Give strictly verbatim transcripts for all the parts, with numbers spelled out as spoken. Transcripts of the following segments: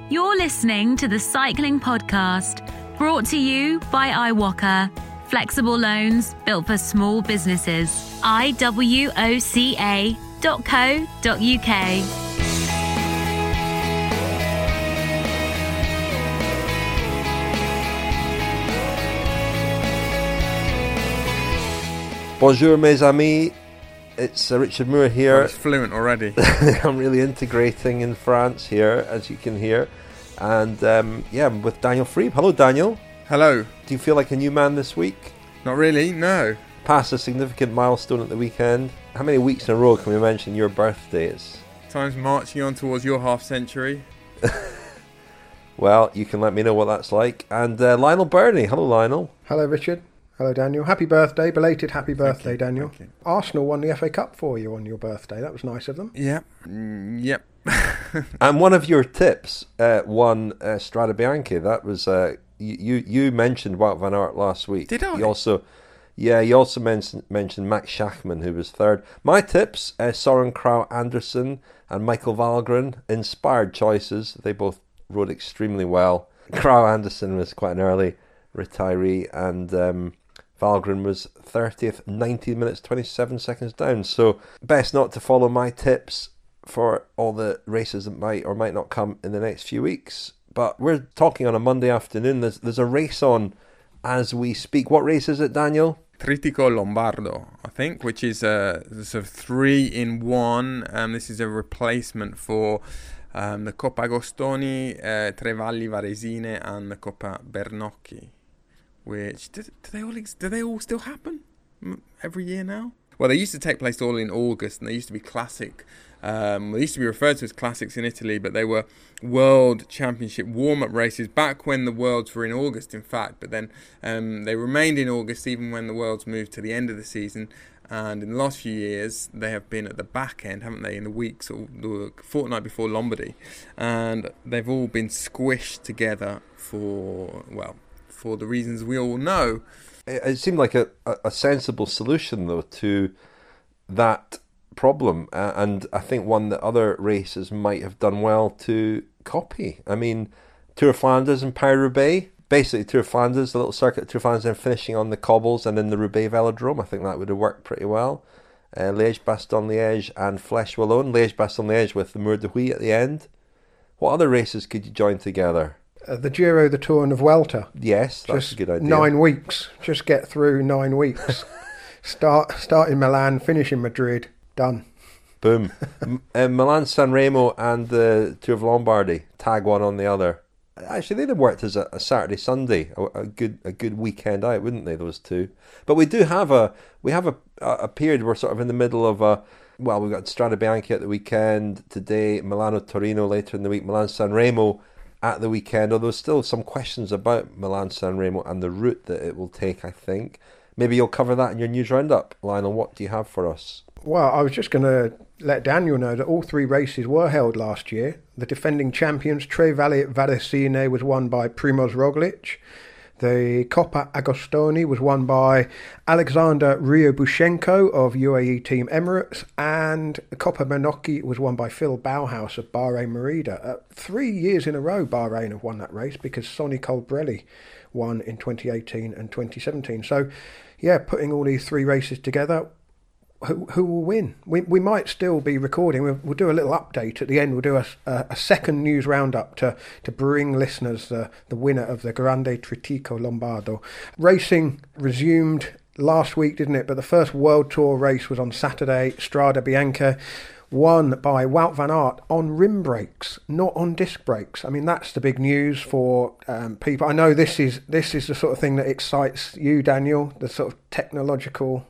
You're listening to the Cycling Podcast, brought to you by iWalker. Flexible loans built for small businesses. I W O C A dot co dot U K. Bonjour mes amis, it's uh, Richard Moore here. Well, it's fluent already. I'm really integrating in France here, as you can hear. And um, yeah, I'm with Daniel Friebe. Hello Daniel. Hello. Do you feel like a new man this week? Not really, no. Passed a significant milestone at the weekend. How many weeks in a row can we mention your birthday is? Time's marching on towards your half century. Well, you can let me know what that's like. And uh, Lionel Birnie. Hello Lionel. Hello Richard. Hello Daniel. Happy birthday, belated happy birthday, you, Daniel. Arsenal won the F A Cup for you on your birthday. That was nice of them. Yep. Mm, yep. And one of your tips uh, won uh, Strade Bianche. That was uh, you. You mentioned Wout van Aert last week. Did I? You also, yeah, you also mentioned mentioned Max Schachmann, who was third. My tips: uh, Søren Kragh Andersen and Michael Valgren. Inspired choices. They both rode extremely well. Kragh Andersen was quite an early retiree, and um, Valgren was thirtieth, nineteen minutes, twenty-seven seconds down. So best not to follow my tips for all the races that might or might not come in the next few weeks. But we're talking on a Monday afternoon. There's there's a race on as we speak. What race is it, Daniel? Trittico Lombardo, I think, which is a sort of three in one. Um, this is a replacement for um, the Coppa Agostoni, uh, Tre Valli Varesine, and the Coppa Bernocchi. Which do, do they all ex- do they all still happen every year now? Well, they used to take place all in August, and they used to be classic. Um, they used to be referred to as classics in Italy, but they were World Championship warm-up races back when the Worlds were in August, in fact. But then um, they remained in August even when the Worlds moved to the end of the season. And in the last few years, they have been at the back end, haven't they, in the weeks or the fortnight before Lombardy. And they've all been squished together for, well, for the reasons we all know. It, it seemed like a, a sensible solution, though, to that problem, uh, and I think one that other races might have done well to copy. I mean, Tour of Flanders and Paris-Roubaix, basically Tour of Flanders, the little circuit Tour of Flanders, and finishing on the cobbles and in the Roubaix Velodrome. I think that would have worked pretty well. Uh, Liège-Bastogne-Liège and Flèche-Wallonne. Liège-Bastogne-Liège with the Mur de Huy at the end. What other races could you join together? Uh, the Giro, the Tour and the Vuelta. Yes, that's Just a good idea. Nine weeks. Just get through nine weeks. start start in Milan, finish in Madrid. Done. Boom. uh, Milan San Remo and the Tour of Lombardy. Tag one on the other. Actually, they'd have worked as a, a Saturday Sunday, a, a good a good weekend out, wouldn't they? Those two. But we do have a we have a a period. We're sort of in the middle of a. Well, we've got Strade Bianche at the weekend today. Milano Torino later in the week. Milan San Remo at the weekend. Although still some questions about Milan San Remo and the route that it will take. I think maybe you'll cover that in your news roundup, Lionel. What do you have for us? Well, I was just going to let Daniel know that all three races were held last year. The defending champions, Tre Valli Varesine, was won by Primoz Roglic. The Coppa Agostoni was won by Alexander Ryobushenko of U A E Team Emirates. And the Coppa Bernocchi was won by Phil Bauhaus of Bahrain Merida. Uh, three years in a row Bahrain have won that race because Sonny Colbrelli won in twenty eighteen and twenty seventeen. So, yeah, putting all these three races together, Who, who will win? We we might still be recording. We'll, we'll do a little update at the end. We'll do a, a, a second news roundup to, to bring listeners the, the winner of the Grande Trittico Lombardo. Racing resumed last week, didn't it? But the first World Tour race was on Saturday, Strade Bianche, won by Wout van Aert on rim brakes, not on disc brakes. I mean, that's the big news for um, people. I know this is this is the sort of thing that excites you, Daniel, the sort of technological...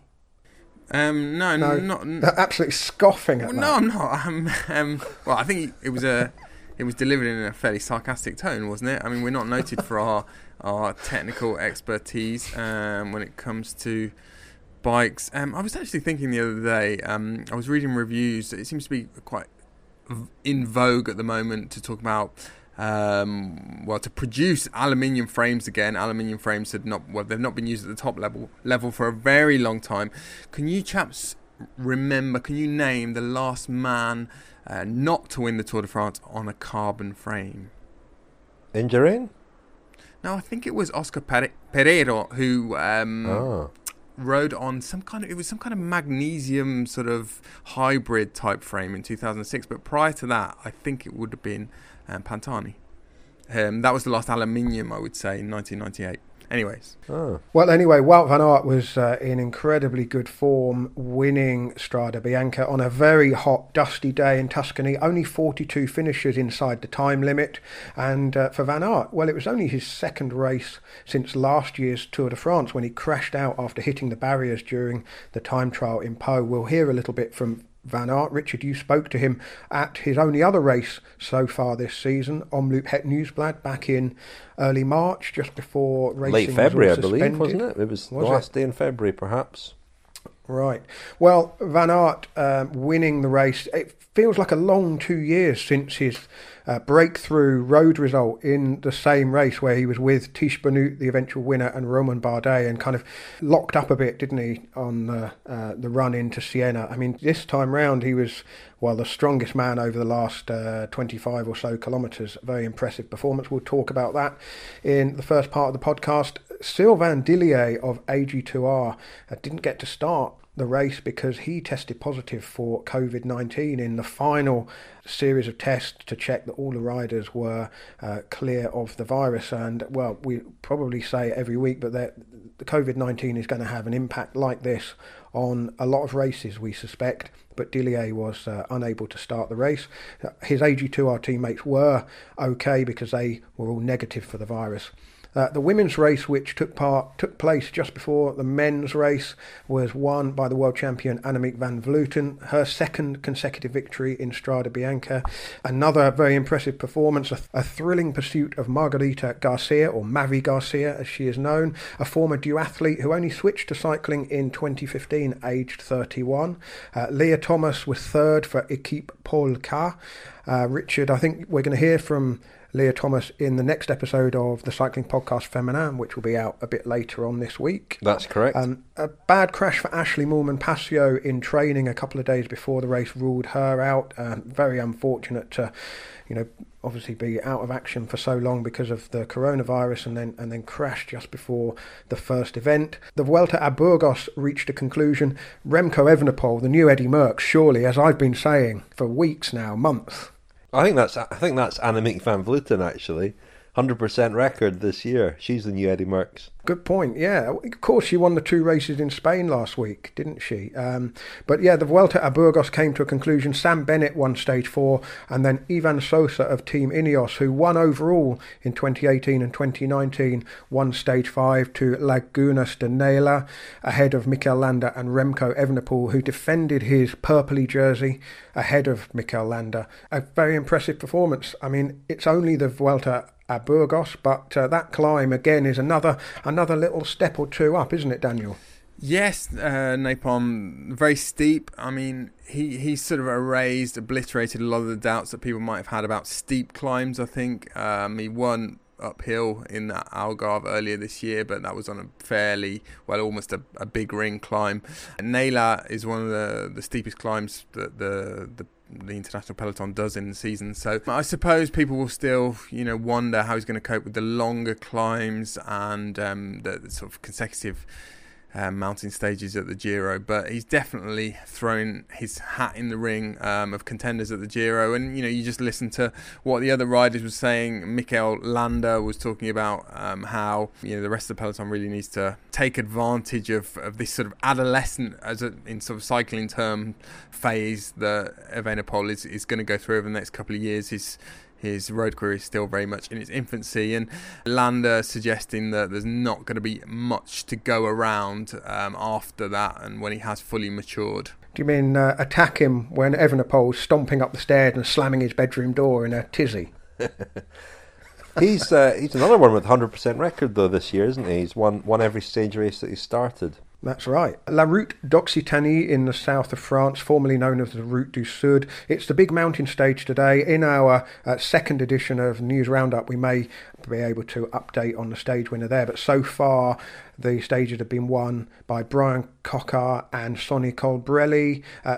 Um, no, no, not n- absolutely scoffing at well, that. No, I'm not. Um, um, well, I think it was a, it was delivered in a fairly sarcastic tone, wasn't it? I mean, we're not noted for our our technical expertise um, when it comes to bikes. Um, I was actually thinking the other day. Um, I was reading reviews. It seems to be quite in vogue at the moment to talk about. Um, well, to produce aluminium frames again. Aluminium frames had not, well, they've not been used at the top level level for a very long time. Can you chaps remember? Can you name the last man uh, not to win the Tour de France on a carbon frame? Indurain? No, I think it was Oscar Pere- Pereiro who um, Oh. rode on some kind of, it was some kind of magnesium sort of hybrid type frame in two thousand six. But prior to that, I think it would have been um, Pantani. Um, that was the last aluminium, I would say, in nineteen ninety-eight. Anyways. Oh. Well, anyway, Wout van Aert was uh, in incredibly good form, winning Strade Bianca on a very hot, dusty day in Tuscany. Only forty-two finishes inside the time limit. And uh, for Van Aert, well, it was only his second race since last year's Tour de France when he crashed out after hitting the barriers during the time trial in Pau. We'll hear a little bit from Van Aert. Richard, you spoke to him at his only other race so far this season, Omloop Het Nieuwsblad, back in early March, just before racing Late February, I was all believe, suspended. wasn't it? It was, Was the last it? day in February, perhaps. Right. Well, Van Aert um, winning the race, it feels like a long two years since his uh, breakthrough road result in the same race where he was with Tish Benoot, the eventual winner, and Romain Bardet, and kind of locked up a bit, didn't he, on the, uh, the run into Siena. I mean, this time round he was, well, the strongest man over the last uh, twenty-five or so kilometres. Very impressive performance. We'll talk about that in the first part of the podcast. Sylvain Dillier of A G two R uh, didn't get to start the race because he tested positive for covid nineteen in the final series of tests to check that all the riders were uh, clear of the virus. And, well, we probably say it every week, but the covid nineteen is going to have an impact like this on a lot of races, we suspect. But Dillier was uh, unable to start the race. His A G two R teammates were okay because they were all negative for the virus. Uh, the women's race, which took part took place just before the men's race, was won by the world champion Annemiek van Vleuten, her second consecutive victory in Strade Bianca. Another very impressive performance, a, a thrilling pursuit of Margarita Garcia, or Mavi Garcia as she is known, a former duathlete who only switched to cycling in twenty fifteen, aged thirty-one. Uh, Leah Thomas was third for Equipe Paul K. Uh, Richard, I think we're going to hear from Leah Thomas in the next episode of the Cycling Podcast Feminin, which will be out a bit later on this week. That's correct. Um, a bad crash for Ashley Moolman-Pasio in training a couple of days before the race ruled her out. Um, very unfortunate to, you know, obviously be out of action for so long because of the coronavirus, and then and then crash just before the first event. The Vuelta a Burgos reached a conclusion. Remco Evenepoel, the new Eddie Merckx, surely, as I've been saying for weeks now, months. I think that's I think that's Annemiek van Vleuten, actually. one hundred percent record this year. She's the new Eddie Merckx. Good point, yeah. Of course, she won the two races in Spain last week, didn't she? Um, but yeah, the Vuelta a Burgos came to a conclusion. Sam Bennett won stage four, and then Ivan Sosa of Team Ineos, who won overall in twenty eighteen and twenty nineteen, won stage five to Lagunas de Nela, ahead of Mikel Landa and Remco Evenepoel, who defended his purpley jersey ahead of Mikel Landa. A very impressive performance. I mean, it's only the Vuelta a Burgos, but uh, that climb again is another another little step or two up, isn't it, Daniel? Yes, uh, Napalm, very steep. I mean, he, he sort of erased, obliterated a lot of the doubts that people might have had about steep climbs, I think. Um, he won uphill in that Algarve earlier this year, but that was on a fairly, well, almost a, a big ring climb. Nela is one of the, the steepest climbs that the, the the international peloton does in the season. So I suppose people will still, you know, wonder how he's going to cope with the longer climbs and um, the, the sort of consecutive um, mountain stages at the Giro. But he's definitely thrown his hat in the ring um, of contenders at the Giro. And, you know, you just listen to what the other riders were saying. Mikel Landa was talking about um, how, you know, the rest of the peloton really needs to take advantage of, of this sort of adolescent, as a, in sort of cycling term, phase that Evenepoel is, is going to go through over the next couple of years. His His road career is still very much in its infancy, and Landa suggesting that there's not going to be much to go around um, after that and when he has fully matured. Do you mean uh, attack him when Evenepoel's stomping up the stairs and slamming his bedroom door in a tizzy? he's uh, he's another one with one hundred percent record, though, this year, isn't he? He's won, won every stage race that he's started. That's right. La Route d'Occitanie in the south of France, formerly known as the Route du Sud. It's the big mountain stage today. In our uh, second edition of News Roundup, we may be able to update on the stage winner there. But so far, the stages have been won by Brian Coquard and Sonny Colbrelli. Uh,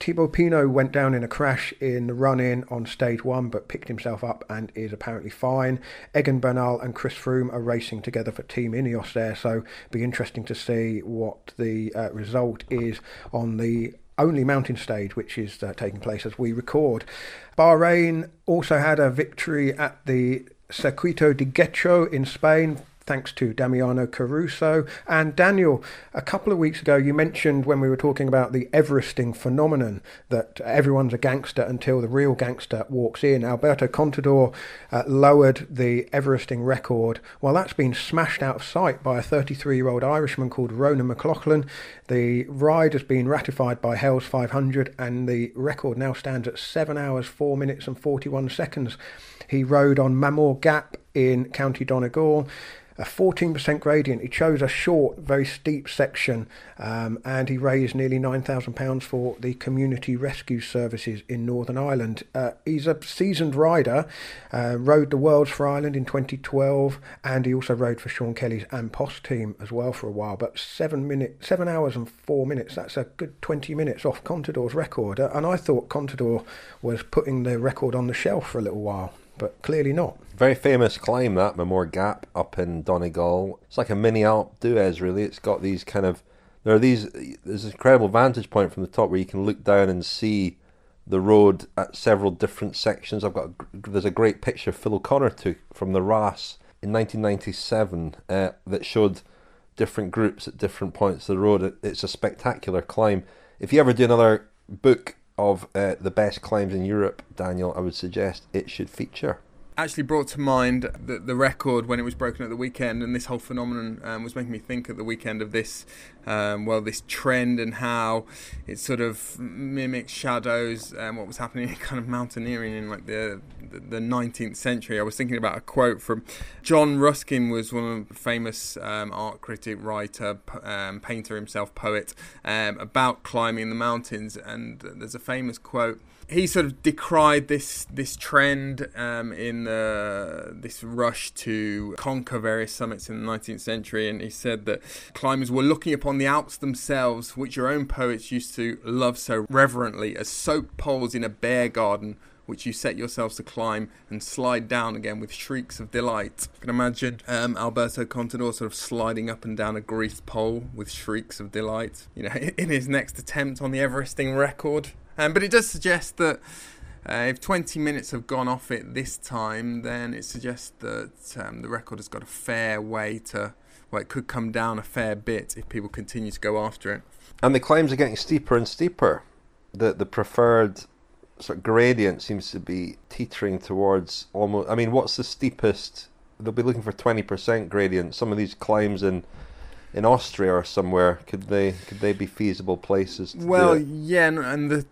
Thibaut Pinot went down in a crash in the run-in on stage one, but picked himself up and is apparently fine. Egan Bernal and Chris Froome are racing together for Team Ineos there, so it'll be interesting to see what the uh, result is on the only mountain stage which is uh, taking place as we record. Bahrain also had a victory at the Circuito de Getxo in Spain, thanks to Damiano Caruso. And Daniel, a couple of weeks ago you mentioned when we were talking about the Everesting phenomenon that everyone's a gangster until the real gangster walks in. Alberto Contador uh, lowered the Everesting record. Well, that's been smashed out of sight by a thirty-three-year-old Irishman called Ronan McLaughlin. The ride has been ratified by Hell's five hundred and the record now stands at seven hours, four minutes and forty-one seconds. He rode on Mamor Gap in County Donegal. A fourteen percent gradient. He chose a short, very steep section, um, and he raised nearly nine thousand pounds for the Community Rescue Services in Northern Ireland. Uh, he's a seasoned rider, uh, rode the Worlds for Ireland in twenty twelve, and he also rode for Sean Kelly's An Post team as well for a while. But seven minutes, seven hours and four minutes, that's a good twenty minutes off Contador's record. Uh, and I thought Contador was putting the record on the shelf for a little while, but clearly not. Very famous climb, that Mamor Gap up in Donegal. It's like a mini Alpe d'Huez, really. It's got these kind of, there are these, there's this incredible vantage point from the top where you can look down and see the road at several different sections. I've got, there's a great picture Phil O'Connor took from the Ras in nineteen ninety-seven uh, that showed different groups at different points of the road. It, it's a spectacular climb. If you ever do another book of uh, the best climbs in Europe, Daniel, I would suggest it should feature. Actually brought to mind the, the record when it was broken at the weekend, and this whole phenomenon um, was making me think at the weekend of this, um, well, this trend and how it sort of mimics, shadows um, what was happening in kind of mountaineering in like the, the the nineteenth century. I was thinking about a quote from John Ruskin, was one of the famous um, art critic, writer, um, painter himself, poet, um, about climbing the mountains, and there's a famous quote. He sort of decried this this trend um, in uh, this rush to conquer various summits in the nineteenth century, and he said that climbers were looking upon the Alps themselves, which your own poets used to love so reverently, as soap poles in a bear garden, which you set yourselves to climb and slide down again with shrieks of delight. I can imagine um, Alberto Contador sort of sliding up and down a greased pole with shrieks of delight, you know, in his next attempt on the Everesting record. Um, but it does suggest that uh, if twenty minutes have gone off it this time, then it suggests that um, the record has got a fair way to, well, it could come down a fair bit if people continue to go after it. And the climbs are getting steeper and steeper. The the preferred sort of gradient seems to be teetering towards almost, I mean, what's the steepest? They'll be looking for twenty percent gradient. Some of these climbs in in Austria or somewhere, could they could they be feasible places to well, do it? yeah, and the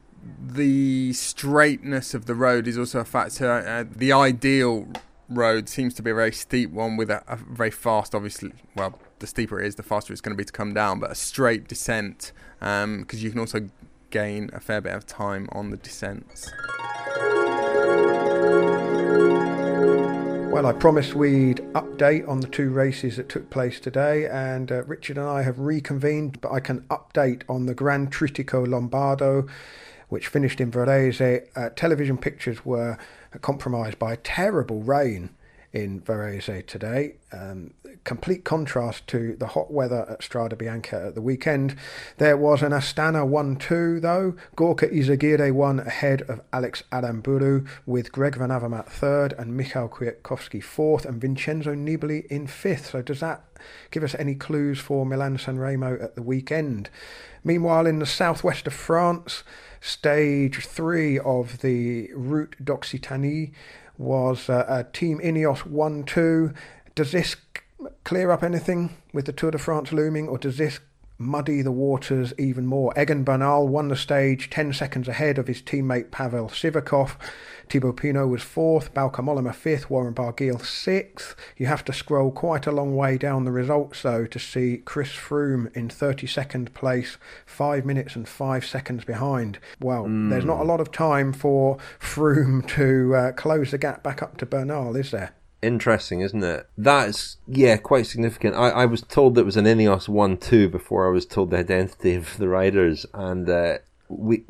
the straightness of the road is also a factor. Uh, the ideal road seems to be a very steep one with a, a very fast, obviously, well, the steeper it is, the faster it's going to be to come down, but a straight descent, because um, you can also gain a fair bit of time on the descents. Well, I promised we'd update on the two races that took place today, and uh, Richard and I have reconvened, but I can update on the Gran Tritico Lombardo, which finished in Varese. Uh, television pictures were compromised by terrible rain in Varese today. Um, complete contrast to the hot weather at Strada Bianca at the weekend. There was an Astana one two though. Gorka Izagirre won ahead of Alex Aramburu, with Greg Van Avermaet third and Michał Kwiatkowski fourth and Vincenzo Nibali in fifth. So does that give us any clues for Milan-San Remo at the weekend? Meanwhile, in the southwest of France, stage three of the Route d'Occitanie was uh, a Team Ineos one two. Does this clear up anything with the Tour de France looming, or does this muddy the waters even more? Egan Bernal won the stage ten seconds ahead of his teammate Pavel Sivakov. Thibaut Pinot was fourth, Bauke Mollema fifth, Warren Barguil sixth. You have to scroll quite a long way down the results, though, to see Chris Froome in thirty-second place, five minutes and five seconds behind. Well, mm. there's not a lot of time for Froome to uh, close the gap back up to Bernal, is there? Interesting, isn't it? That's, yeah, quite significant. I, I was told that it was an Ineos one two before I was told the identity of the riders, and uh, we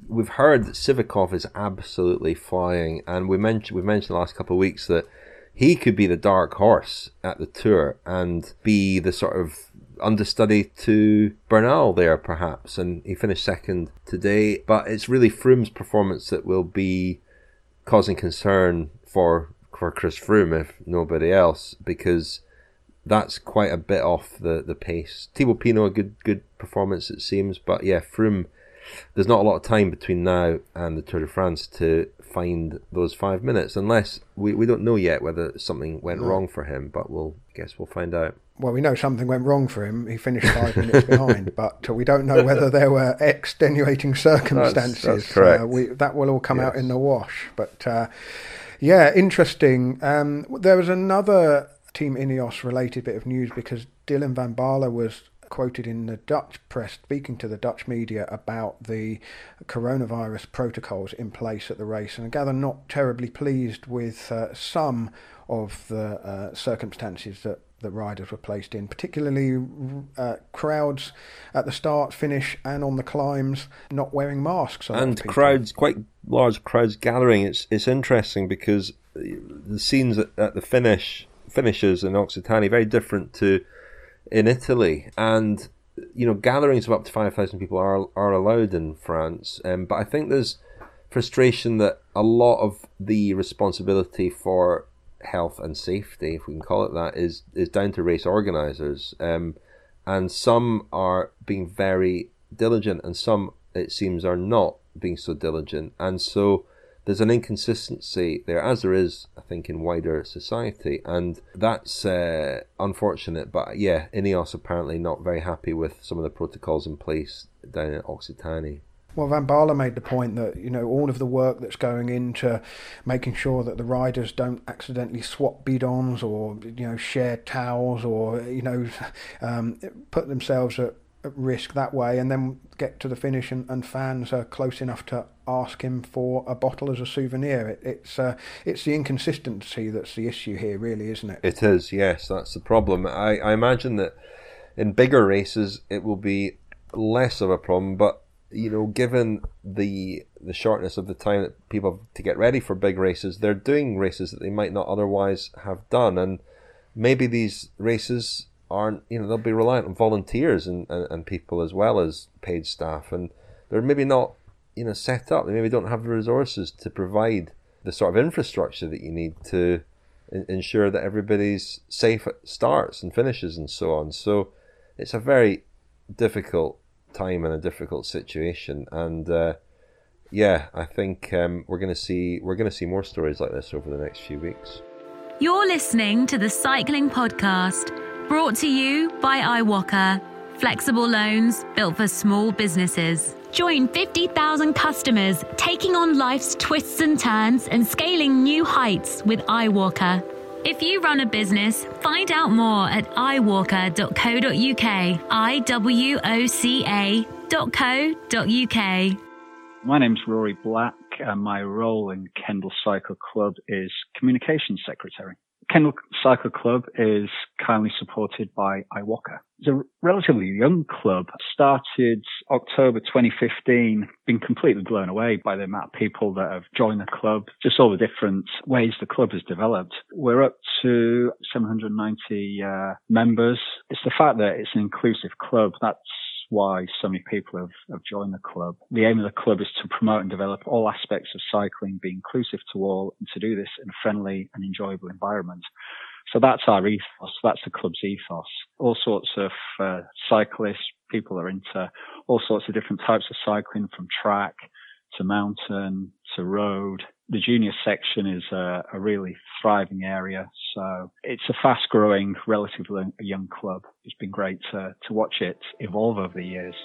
we've heard that Sivakov is absolutely flying, and we mentioned we've mentioned the last couple of weeks that he could be the dark horse at the Tour and be the sort of understudy to Bernal there, perhaps. And he finished second today, but it's really Froome's performance that will be causing concern for for Chris Froome, if nobody else, because that's quite a bit off the, the pace. Thibaut Pinot, a good good performance it seems, but yeah, Froome, there's not a lot of time between now and the Tour de France to find those five minutes, unless we, we don't know yet whether something went no. wrong for him, but we'll guess we'll find out. Well, we know something went wrong for him. He finished five minutes behind, but we don't know whether there were extenuating circumstances. That's, that's correct. Uh, we, that will all come yes. out in the wash. But uh, yeah, interesting. Um, there was another Team Ineos related bit of news because Dylan van Baarle was quoted in the Dutch press speaking to the Dutch media about the coronavirus protocols in place at the race, and I gather not terribly pleased with uh, some of the uh, circumstances that the riders were placed in, particularly uh, crowds at the start, finish and on the climbs not wearing masks. And crowds, quite large crowds gathering. It's it's interesting because the scenes at, at the finish finishes in Occitanie very different to in Italy, and you know gatherings of up to five thousand people are are allowed in France, um, but I think there's frustration that a lot of the responsibility for health and safety, if we can call it that, is is down to race organisers, um, and some are being very diligent and some, it seems, are not being so diligent, and so there's an inconsistency there, as there is, I think, in wider society, and that's uh, unfortunate. But yeah, Ineos apparently not very happy with some of the protocols in place down at Occitanie. Well, Van Baarle made the point that, you know, all of the work that's going into making sure that the riders don't accidentally swap bidons or, you know, share towels or, you know, um, put themselves at, at risk that way, and then get to the finish and, and fans are close enough to ask him for a bottle as a souvenir. It, it's uh, it's the inconsistency that's the issue here, really, isn't it? It is, yes, that's the problem. I, I imagine that in bigger races it will be less of a problem, but you know, given the the shortness of the time that people have to get ready for big races, they're doing races that they might not otherwise have done, and maybe these races aren't, you know, they'll be reliant on volunteers and, and, and people as well as paid staff, and they're maybe not, you know, set up. They maybe don't have the resources to provide the sort of infrastructure that you need to in- ensure that everybody's safe at starts and finishes and so on. So it's a very difficult time and a difficult situation, and uh, yeah, I think um, we're going to see we're going to see more stories like this over the next few weeks. You're listening to the Cycling Podcast, brought to you by iWalker. Flexible loans built for small businesses. Join fifty thousand customers taking on life's twists and turns and scaling new heights with iWalker. If you run a business, find out more at i walker dot co dot uk, I W O C A dot co dot uk. My name's Rory Black, and my role in Kendal Cycle Club is Communications Secretary. Kendal Cycle Club is kindly supported by iWalker. It's a relatively young club, started October twenty fifteen, been completely blown away by the amount of people that have joined the club, just all the different ways the club has developed. We're up to seven hundred ninety uh, members. It's the fact that it's an inclusive club that's why so many people have, have joined the club. The aim of the club is to promote and develop all aspects of cycling, be inclusive to all, and to do this in a friendly and enjoyable environment. So that's our ethos. That's the club's ethos. All sorts of uh, cyclists, people are into all sorts of different types of cycling, from track to mountain to road. The junior section is a, a really thriving area. So it's a fast-growing, relatively young club. It's been great to, to watch it evolve over the years.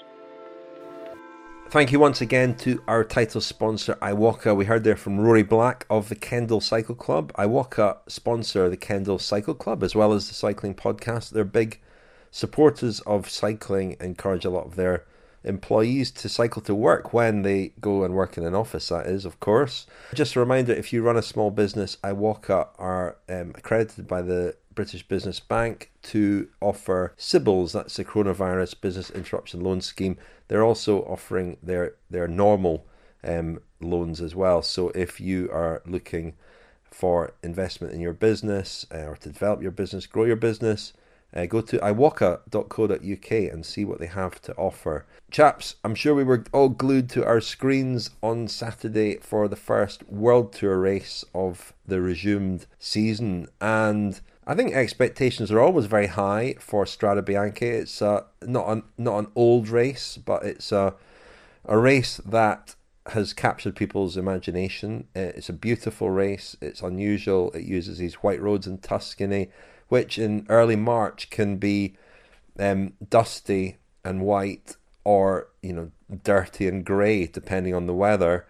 Thank you once again to our title sponsor, iWalker. We heard there from Rory Black of the Kendal Cycle Club. iWalker sponsor the Kendal Cycle Club as well as the Cycling Podcast. They're big supporters of cycling, encourage a lot of their employees to cycle to work when they go and work in an office, that is, of course. Just a reminder, if you run a small business, iWalker are um, accredited by the British Business Bank to offer C B I Ls, that's the Coronavirus Business Interruption Loan Scheme. They're also offering their, their normal um, loans as well. So if you are looking for investment in your business uh, or to develop your business, grow your business, uh, go to iwoca dot co dot uk and see what they have to offer. Chaps, I'm sure we were all glued to our screens on Saturday for the first World Tour race of the resumed season, and I think expectations are always very high for Strade Bianche. It's uh, not an not an old race, but it's a a race that has captured people's imagination. It's a beautiful race. It's unusual. It uses these white roads in Tuscany, which in early March can be um, dusty and white, or you know, dirty and grey, depending on the weather.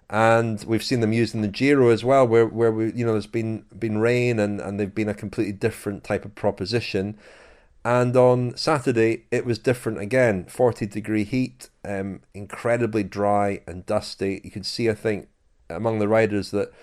And we've seen them used in the Giro as well, where where we you know there's been been rain and, and they've been a completely different type of proposition. And on Saturday it was different again. forty degree heat, um, incredibly dry and dusty. You could see, I think, among the riders that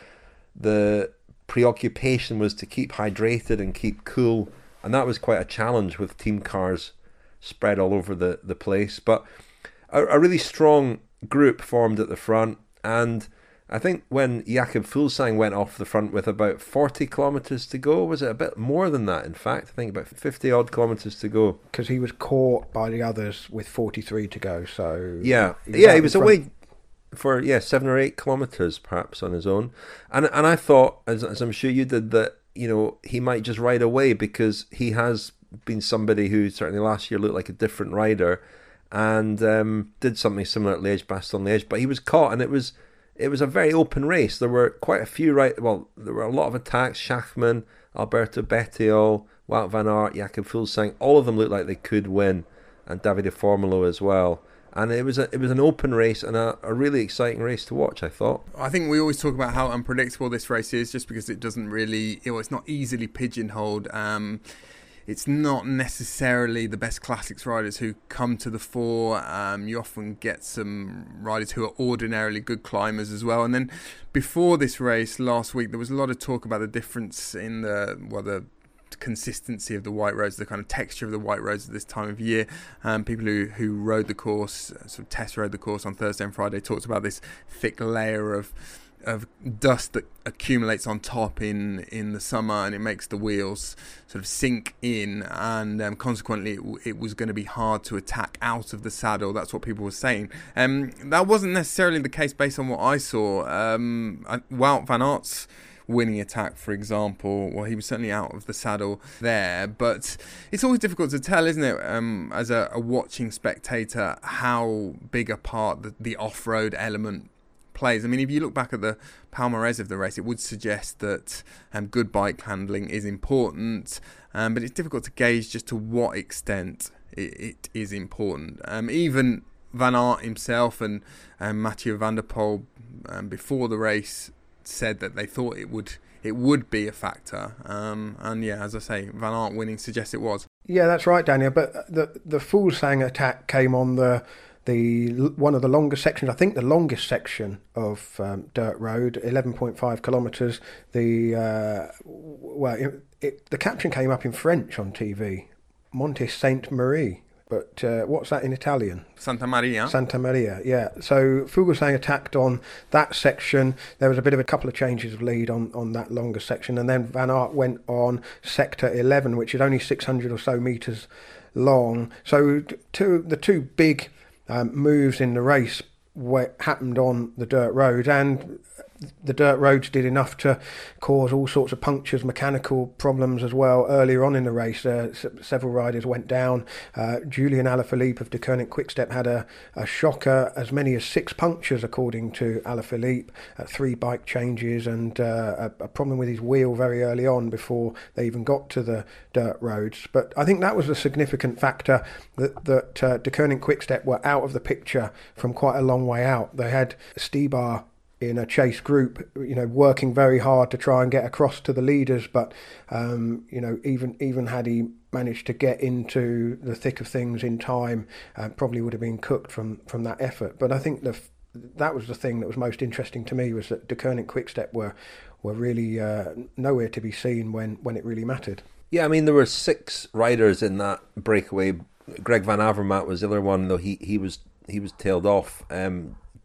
the preoccupation was to keep hydrated and keep cool, and that was quite a challenge with team cars spread all over the, the place. But a, a really strong group formed at the front. And I think when Jakob Fuglsang went off the front with about forty kilometres to go, was it a bit more than that, in fact? I think about fifty odd kilometres to go. Because he was caught by the others with forty-three to go, so... Yeah, he was yeah, he was front. away for, yeah, seven or eight kilometres perhaps on his own. And and I thought, as, as I'm sure you did, that, you know, he might just ride away, because he has been somebody who certainly last year looked like a different rider, and um, did something similar at Liège-Bastogne-Liège, but he was caught, and it was it was a very open race. There were quite a few, right? Well, there were a lot of attacks. Schachmann, Alberto Bettiol, Wout van Aert, Jakob Fuglsang, all of them looked like they could win, and Davide Formolo as well. And it was a, it was an open race and a, a really exciting race to watch, I thought. I think we always talk about how unpredictable this race is, just because it doesn't really, you know, it's not easily pigeonholed. Um, It's not necessarily the best classics riders who come to the fore. Um, you often get some riders who are ordinarily good climbers as well. And then before this race last week, there was a lot of talk about the difference in the, well, the consistency of the white roads, the kind of texture of the white roads at this time of year. Um, people who, who rode the course, sort of test rode the course on Thursday and Friday, talked about this thick layer of of dust that accumulates on top in in the summer, and it makes the wheels sort of sink in, and um, consequently it, it was going to be hard to attack out of the saddle. That's what people were saying. Um, that wasn't necessarily the case based on what I saw. Um, Wout van Aert's winning attack, for example, well, he was certainly out of the saddle there, but it's always difficult to tell, isn't it, um, as a, a watching spectator, how big a part the, the off-road element plays. I mean, if you look back at the palmarès of the race, it would suggest that um, good bike handling is important, um, but it's difficult to gauge just to what extent it, it is important. Um, even Van Aert himself and um, Mathieu van der Poel um, before the race said that they thought it would it would be a factor, um, and yeah, as I say, Van Aert winning suggests it was. Yeah, that's right, Daniel. But the the Fuglsang attack came on the the one of the longest sections, I think the longest section of um, dirt road, eleven point five kilometres. The uh, well, it, it, the caption came up in French on T V, Monte Sainte Marie. But uh, what's that in Italian? Santa Maria. Santa Maria, yeah. So Fuglsang attacked on that section. There was a bit of a couple of changes of lead on, on that longer section. And then Van Aert went on sector eleven, which is only six hundred or so metres long. So two, the two big um, moves in the race were, happened on the dirt road. And the dirt roads did enough to cause all sorts of punctures, mechanical problems as well. Earlier on in the race, uh, s- several riders went down. Uh, Julian Alaphilippe of Deceuninck Quickstep had a, a shocker, as many as six punctures according to Alaphilippe, uh, three bike changes, and uh, a, a problem with his wheel very early on before they even got to the dirt roads. But I think that was a significant factor, that, that uh, Deceuninck Quickstep were out of the picture from quite a long way out. They had Stybar in a chase group, you know, working very hard to try and get across to the leaders, but um, you know, even even had he managed to get into the thick of things in time, uh, probably would have been cooked from from that effort. But I think the that was the thing that was most interesting to me, was that Deceuninck Quickstep were were really uh, nowhere to be seen when when it really mattered. Yeah, I mean, there were six riders in that breakaway. Greg Van Avermaet was the other one, though he he was he was tailed off. Um,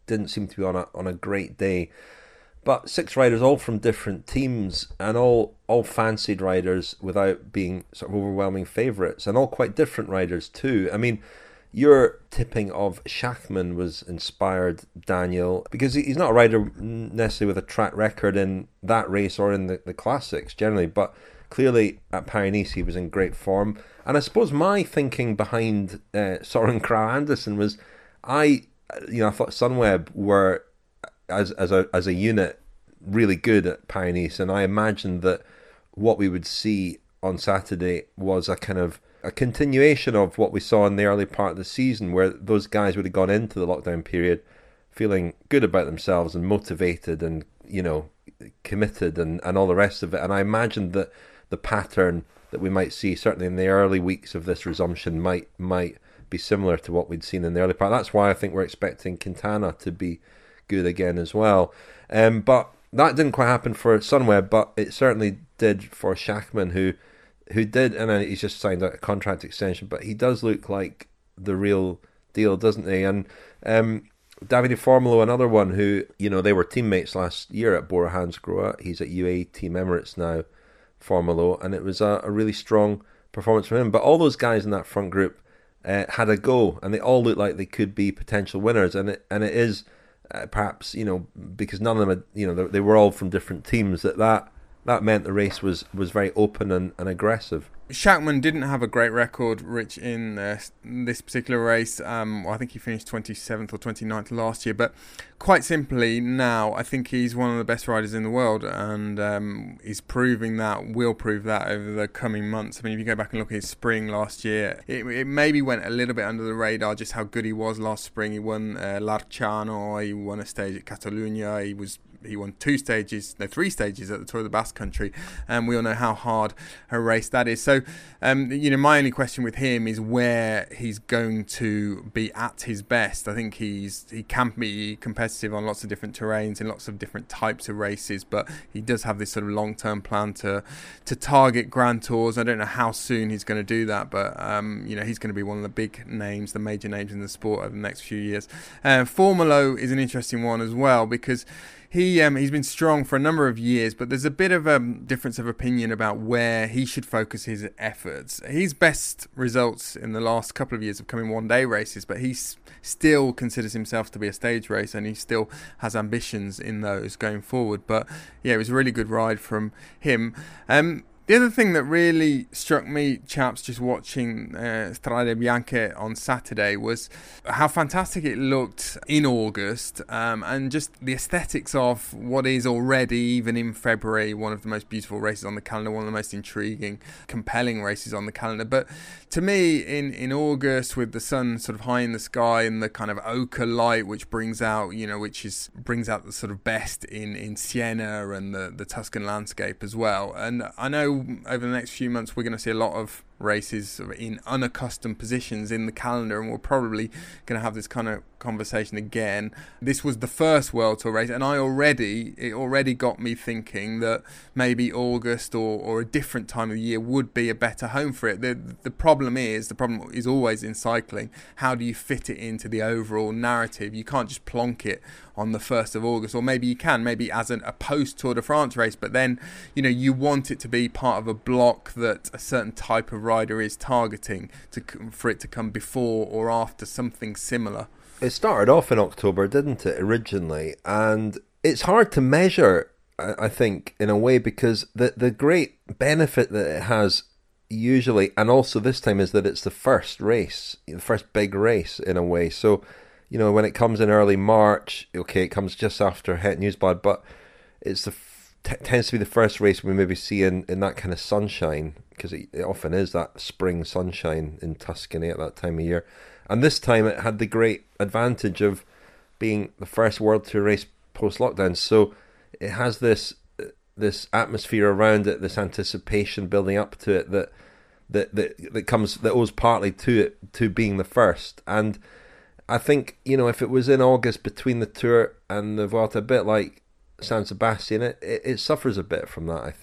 didn't seem to be on a on a great day. But six riders, all from different teams, and all all fancied riders without being sort of overwhelming favourites, and all quite different riders too. I mean, your tipping of Schachmann was inspired, Daniel, because he's not a rider necessarily with a track record in that race or in the, the classics generally, but clearly at Paris-Nice he was in great form. And I suppose my thinking behind uh, Søren Kragh Andersen was, I, you know, I thought Sunweb were, as as a as a unit, really good at Paris-Nice, and I imagined that what we would see on Saturday was a kind of a continuation of what we saw in the early part of the season, where those guys would have gone into the lockdown period feeling good about themselves and motivated and, you know, committed and, and all the rest of it. And I imagined that the pattern that we might see, certainly in the early weeks of this resumption, might might be similar to what we'd seen in the early part. That's why I think we're expecting Quintana to be good again as well. Um, but that didn't quite happen for Sunweb, but it certainly did for Schachmann, who who did, and he's just signed a contract extension, but he does look like the real deal, doesn't he? And um, Davide Formolo, another one who, you know, they were teammates last year at Bora Hansgrohe. He's at U A E Team Emirates now, Formolo, and it was a, a really strong performance from him. But all those guys in that front group uh, had a go, and they all looked like they could be potential winners. And it and it is uh, perhaps, you know, because none of them had, you know, they, they were all from different teams, that that, that meant the race was, was very open and, and aggressive. Schachmann didn't have a great record, Rich, in uh, this particular race. Um, I think he finished twenty-seventh or twenty-ninth last year. But quite simply, now, I think he's one of the best riders in the world. And um, he's proving that, will prove that over the coming months. I mean, if you go back and look at his spring last year, it, it maybe went a little bit under the radar just how good he was last spring. He won uh, Larciano, he won a stage at Catalunya, he was... He won two stages, no, three stages at the Tour of the Basque Country, and we all know how hard a race that is. So, um, you know, my only question with him is where he's going to be at his best. I think he's he can be competitive on lots of different terrains and lots of different types of races, but he does have this sort of long-term plan to to target Grand Tours. I don't know how soon he's going to do that, but um, you know, he's going to be one of the big names, the major names in the sport over the next few years. Uh, Formolo is an interesting one as well, because He um, he's been strong for a number of years, but there's a bit of a um, difference of opinion about where he should focus his efforts. His best results in the last couple of years have come in one-day races, but he s- still considers himself to be a stage racer, and he still has ambitions in those going forward. But yeah, it was a really good ride from him. Um, The other thing that really struck me, chaps, just watching uh, Strade Bianche on Saturday, was how fantastic it looked in August, um, and just the aesthetics of what is already, even in February, one of the most beautiful races on the calendar, one of the most intriguing, compelling races on the calendar. But to me, in, in August, with the sun sort of high in the sky and the kind of ochre light, which brings out, you know, which is brings out the sort of best in, in Siena and the, the Tuscan landscape as well. And I know over the next few months we're going to see a lot of races in unaccustomed positions in the calendar, and we're probably going to have this kind of conversation again. This was the first World Tour race, and I already it already got me thinking that maybe August or, or a different time of the year would be a better home for it. The the problem is the problem is always in cycling. How do you fit it into the overall narrative? You can't just plonk it on the first of August, or maybe you can, maybe as an, a post Tour de France race, but then, you know, you want it to be part of a block that a certain type of rider is targeting, to for it to come before or after something similar. It started off in October, didn't it, originally? And it's hard to measure, I think, in a way, because the the great benefit that it has usually, and also this time, is that it's the first race, the first big race in a way. So, you know, when it comes in early March, okay, it comes just after Het Nieuwsblad, but it's the f- t- tends to be the first race we maybe see in, in that kind of sunshine, because it, it often is that spring sunshine in Tuscany at that time of year. And this time it had the great advantage of being the first World Tour race post-lockdown. So it has this this atmosphere around it, this anticipation building up to it that that that, that comes that owes partly to it, to being the first. And I think, you know, if it was in August between the Tour and the Vuelta, a bit like San Sebastian, it, it, it suffers a bit from that, I think.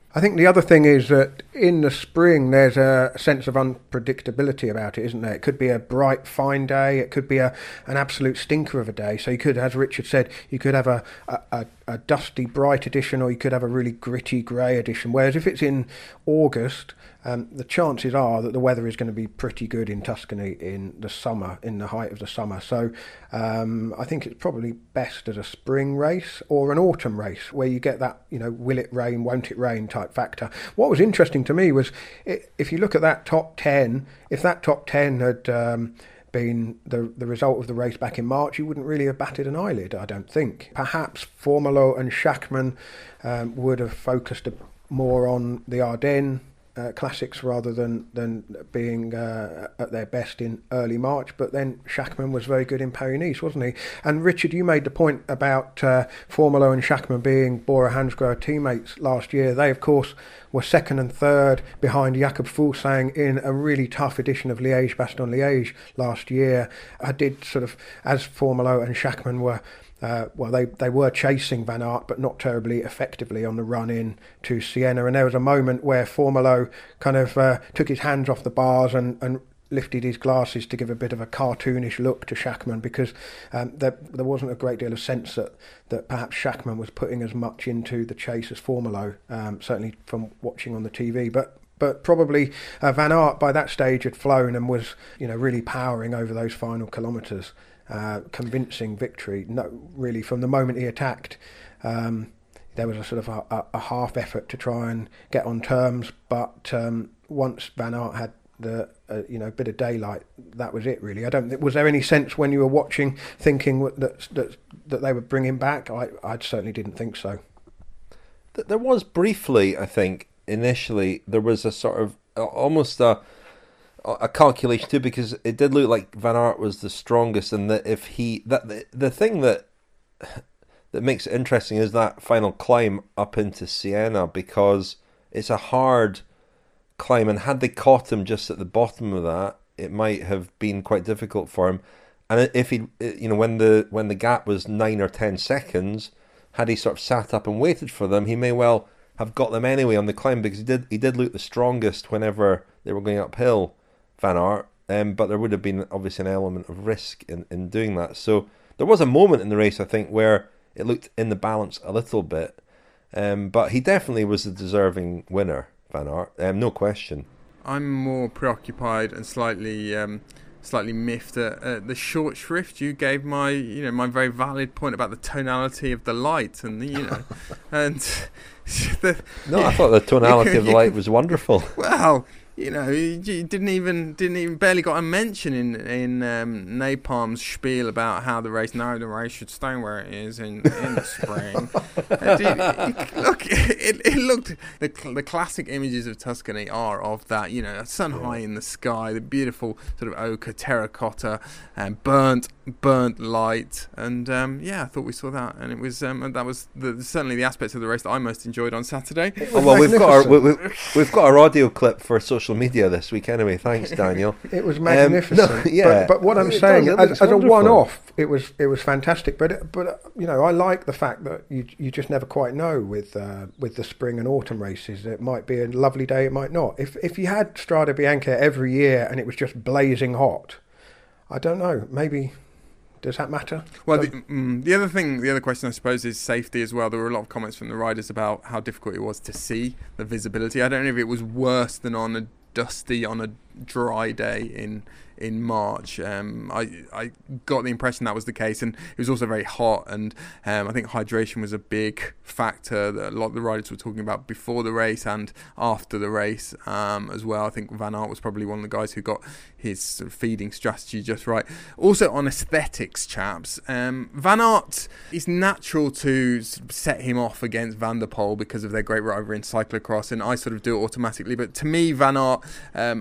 I think the other thing is that in the spring there's a sense of unpredictability about it, isn't there? It could be a bright, fine day. It could be a an absolute stinker of a day. So you could, as Richard said, you could have a, a, a dusty, bright edition, or you could have a really gritty, grey edition. Whereas if it's in August, um, the chances are that the weather is going to be pretty good in Tuscany in the summer, in the height of the summer. So um, I think it's probably best as a spring race or an autumn race, where you get that, you know, will it rain, won't it rain type factor. What was interesting to me was, if you look at that top ten, if that top ten had um, been the the result of the race back in March, you wouldn't really have batted an eyelid, I don't think. Perhaps Formolo and Schachmann um, would have focused more on the Ardennes Uh, classics rather than than being uh, at their best in early March, but then Schachmann was very good in Paris-Nice, wasn't he? And Richard, you made the point about uh, Formolo and Schachmann being Bora Hansgrohe teammates last year. They, of course, were second and third behind Jakob Fuglsang in a really tough edition of Liège-Bastogne-Liège last year. I did sort of, as Formolo and Schachmann were Uh, well, they, they were chasing Van Aert, but not terribly effectively on the run in to Siena. And there was a moment where Formolo kind of uh, took his hands off the bars and, and lifted his glasses to give a bit of a cartoonish look to Schachmann, because um, there, there wasn't a great deal of sense that, that perhaps Schachmann was putting as much into the chase as Formolo, um, certainly from watching on the T V. But But probably uh, Van Aert by that stage had flown and was, you know, really powering over those final kilometres. Uh, convincing victory. No, really, from the moment he attacked, um, there was a sort of a, a, a half effort to try and get on terms. But um, once Van Aert had the uh, you know bit of daylight, that was it. Really, I don't. Was there any sense when you were watching, thinking that that that they would bring him back? I I certainly didn't think so. There was briefly, I think, initially there was a sort of almost a. a calculation too, because it did look like Van Aert was the strongest, and that if he that the, the thing that that makes it interesting is that final climb up into Siena, because it's a hard climb, and had they caught him just at the bottom of that, it might have been quite difficult for him. And if he, you know, when the when the gap was nine or ten seconds, had he sort of sat up and waited for them, he may well have got them anyway on the climb, because he did he did look the strongest whenever they were going uphill, Van Aert, um, but there would have been obviously an element of risk in, in doing that. So there was a moment in the race, I think, where it looked in the balance a little bit, um, but he definitely was the deserving winner, Van Aert, um, no question. I'm more preoccupied and slightly um, slightly miffed at, at the short shrift you gave my you know my very valid point about the tonality of the light, and the, you know and the, no, I thought the tonality of the light was wonderful. Well, you know, he didn't even didn't even barely got a mention in in um, Napalm's spiel about how the race, no, the race should stay where it is in, in the spring. it, it, look, it, it looked the the classic images of Tuscany are of that, you know, sun yeah. high in the sky, the beautiful sort of ochre terracotta and burnt burnt light, and um, yeah, I thought we saw that, and it was um, and that was the, certainly the aspects of the race that I most enjoyed on Saturday. Oh, well, we've got our we, we, we've got our audio clip for social media this week anyway. Thanks, Daniel. It was magnificent. Um, no, yeah, but, but what I'm it saying, does, as, as a one-off, it was it was fantastic. But but you know, I like the fact that you you just never quite know with uh, with the spring and autumn races. It might be a lovely day, it might not. If if you had Strade Bianche every year and it was just blazing hot, I don't know. Maybe. Does that matter? Well, the, um, the other thing, the other question, I suppose, is safety as well. There were a lot of comments from the riders about how difficult it was to see the visibility. I don't know if it was worse than on a dusty, on a dry day in in March. Um, I I got the impression that was the case, and it was also very hot, and um, I think hydration was a big factor that a lot of the riders were talking about before the race and after the race um, as well. I think Van Aert was probably one of the guys who got his sort of feeding strategy just right. Also on aesthetics, chaps, um, Van Aert, it's natural to sort of set him off against Van der Poel because of their great rivalry in cyclocross, and I sort of do it automatically, but to me Van Aert um, has been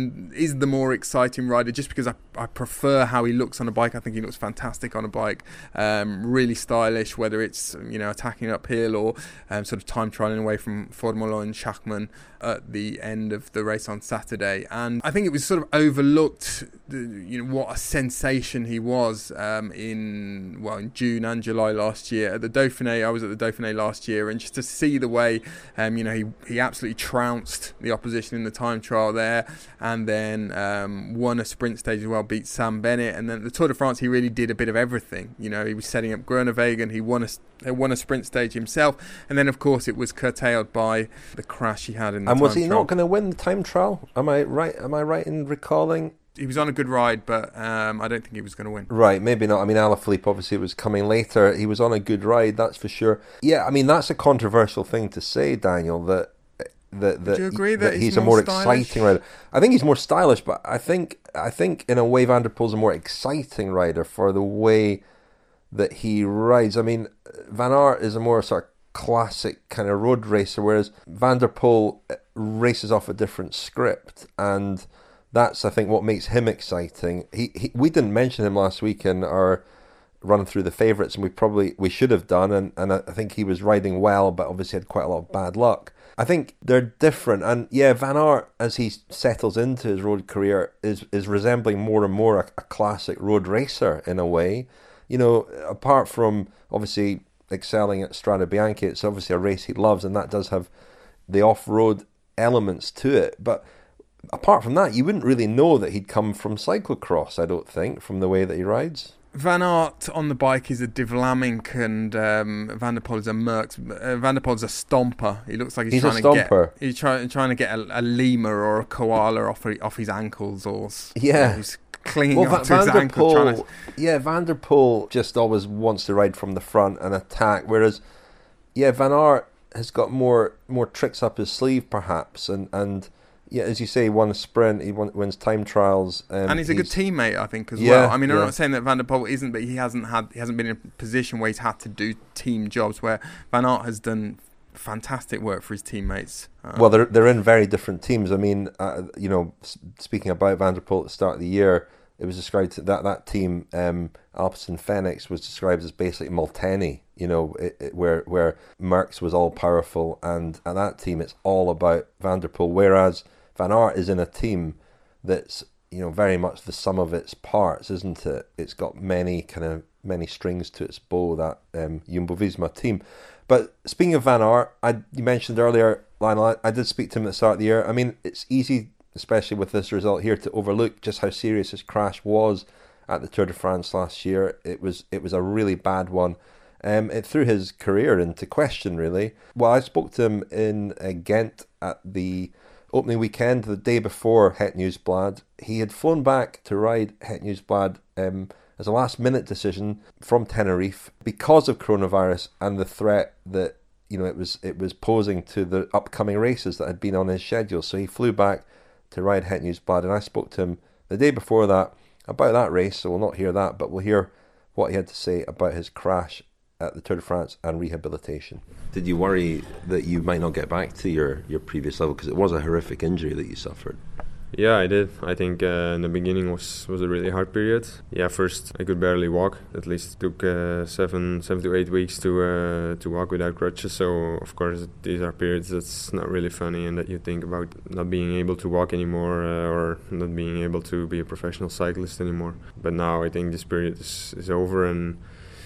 been is the more exciting rider, just because I, I prefer how he looks on a bike. I think he looks fantastic on a bike, um, really stylish, whether it's, you know, attacking uphill or um, sort of time trialing away from Formolo and Schachmann at the end of the race on Saturday. And I think it was sort of overlooked, you know, what a sensation he was um, in well in June and July last year at the Dauphiné. I was at the Dauphiné last year, and just to see the way um, you know he he absolutely trounced the opposition in the time trial there, and then um, won a sprint stage as well, beat Sam Bennett, and then at the Tour de France he really did a bit of everything. You know, he was setting up Groenewegen, he won a he won a sprint stage himself, and then of course it was curtailed by the crash he had in the and time was he trial. not going to win the time trial? Am I right? Am I right in recalling? He was on a good ride, but um, I don't think he was going to win. Right, maybe not. I mean, Alaphilippe obviously was coming later. He was on a good ride, that's for sure. Yeah, I mean, that's a controversial thing to say, Daniel, that that, that, Do you agree that that he's he's a more more stylish? exciting rider. I think he's more stylish, but I think I think in a way Van der Poel's a more exciting rider for the way that he rides. I mean, Van Aert is a more sort of classic kind of road racer, whereas Van der Poel races off a different script, and that's, I think, what makes him exciting. He, he we didn't mention him last week in our run through the favourites, and we probably we should have done, and, and I think he was riding well, but obviously had quite a lot of bad luck. I think they're different, and yeah, Van Aert, as he settles into his road career, is is resembling more and more a, a classic road racer in a way. You know, apart from obviously excelling at Strade Bianche, it's obviously a race he loves, and that does have the off-road elements to it, but apart from that, you wouldn't really know that he'd come from cyclocross, I don't think, from the way that he rides. Van Aert on the bike is a De Vlamingh, and um, Van der Poel is a Merckx. Uh, Van der Poel's a stomper. He looks like he's, he's trying a to stomper. get he's trying trying to get a, a lemur or a koala off off his ankles, or yeah, you know, he's clinging well, up to Van his der ankle. Poel, to... yeah, Van der Poel just always wants to ride from the front and attack, whereas yeah, Van Aert has got more more tricks up his sleeve, perhaps, and and. Yeah, as you say, he won a sprint, he won, wins time trials, um, and he's a good teammate, I think, as yeah, well. I mean, I'm yeah. not saying that Van der Poel isn't, but he hasn't had, he hasn't been in a position where he's had to do team jobs. Where Van Aert has done fantastic work for his teammates. Um, well, they're they're in very different teams. I mean, uh, you know, speaking about Van der Poel at the start of the year, it was described that that team, um, Alpecin Fenix, was described as basically Molteni. You know, it, it, where where Merckx was all powerful, and at that team, it's all about Van der Poel, whereas Van Aert is in a team that's, you know, very much the sum of its parts, isn't it? It's got many kind of many strings to its bow, that um, Jumbo-Visma team. But speaking of Van Aert, I you mentioned earlier, Lionel, I, I did speak to him at the start of the year. I mean, it's easy, especially with this result here, to overlook just how serious his crash was at the Tour de France last year. It was it was a really bad one. Um, it threw his career into question, really. Well, I spoke to him in uh, Ghent at the opening weekend, the day before Het Nieuwsblad. He had flown back to ride Het Nieuwsblad um, as a last-minute decision from Tenerife because of coronavirus and the threat that, you know, it was it was posing to the upcoming races that had been on his schedule. So he flew back to ride Het Nieuwsblad, and I spoke to him the day before that about that race. So we'll not hear that, but we'll hear what he had to say about his crash at the Tour de France and rehabilitation. Did you worry that you might not get back to your, your previous level, because it was a horrific injury that you suffered? Yeah, I did. I think uh, in the beginning was was a really hard period. Yeah, first I could barely walk. At least it took uh, seven seven to eight weeks to uh, to walk without crutches. So of course these are periods that's not really funny, and that you think about not being able to walk anymore uh, or not being able to be a professional cyclist anymore. But now I think this period is, is over, and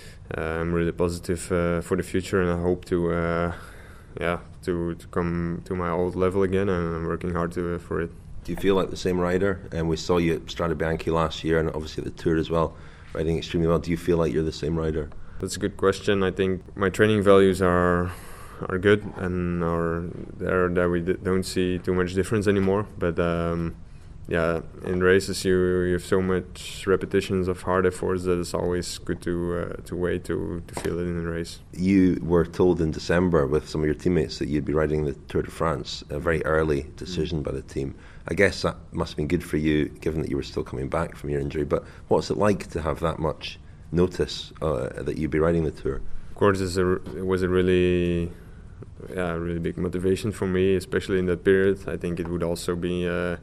Uh, I'm really positive uh, for the future, and I hope to, uh, yeah, to, to come to my old level again, and I'm working hard to, uh, for it. Do you feel like the same rider? And we saw you at Strade Bianche last year, and obviously at the Tour as well, riding extremely well. Do you feel like you're the same rider? That's a good question. I think my training values are are good, and are there that we d- don't see too much difference anymore. But um, yeah, in races you you have so much repetitions of hard efforts that it's always good to uh, to wait to, to feel it in a race. You were told in December with some of your teammates that you'd be riding the Tour de France, a very early decision mm. by the team. I guess that must have been good for you, given that you were still coming back from your injury. But what's it like to have that much notice uh, that you'd be riding the Tour? Of course, it's a, it was a really, yeah, really big motivation for me, especially in that period. I think it would also be Uh,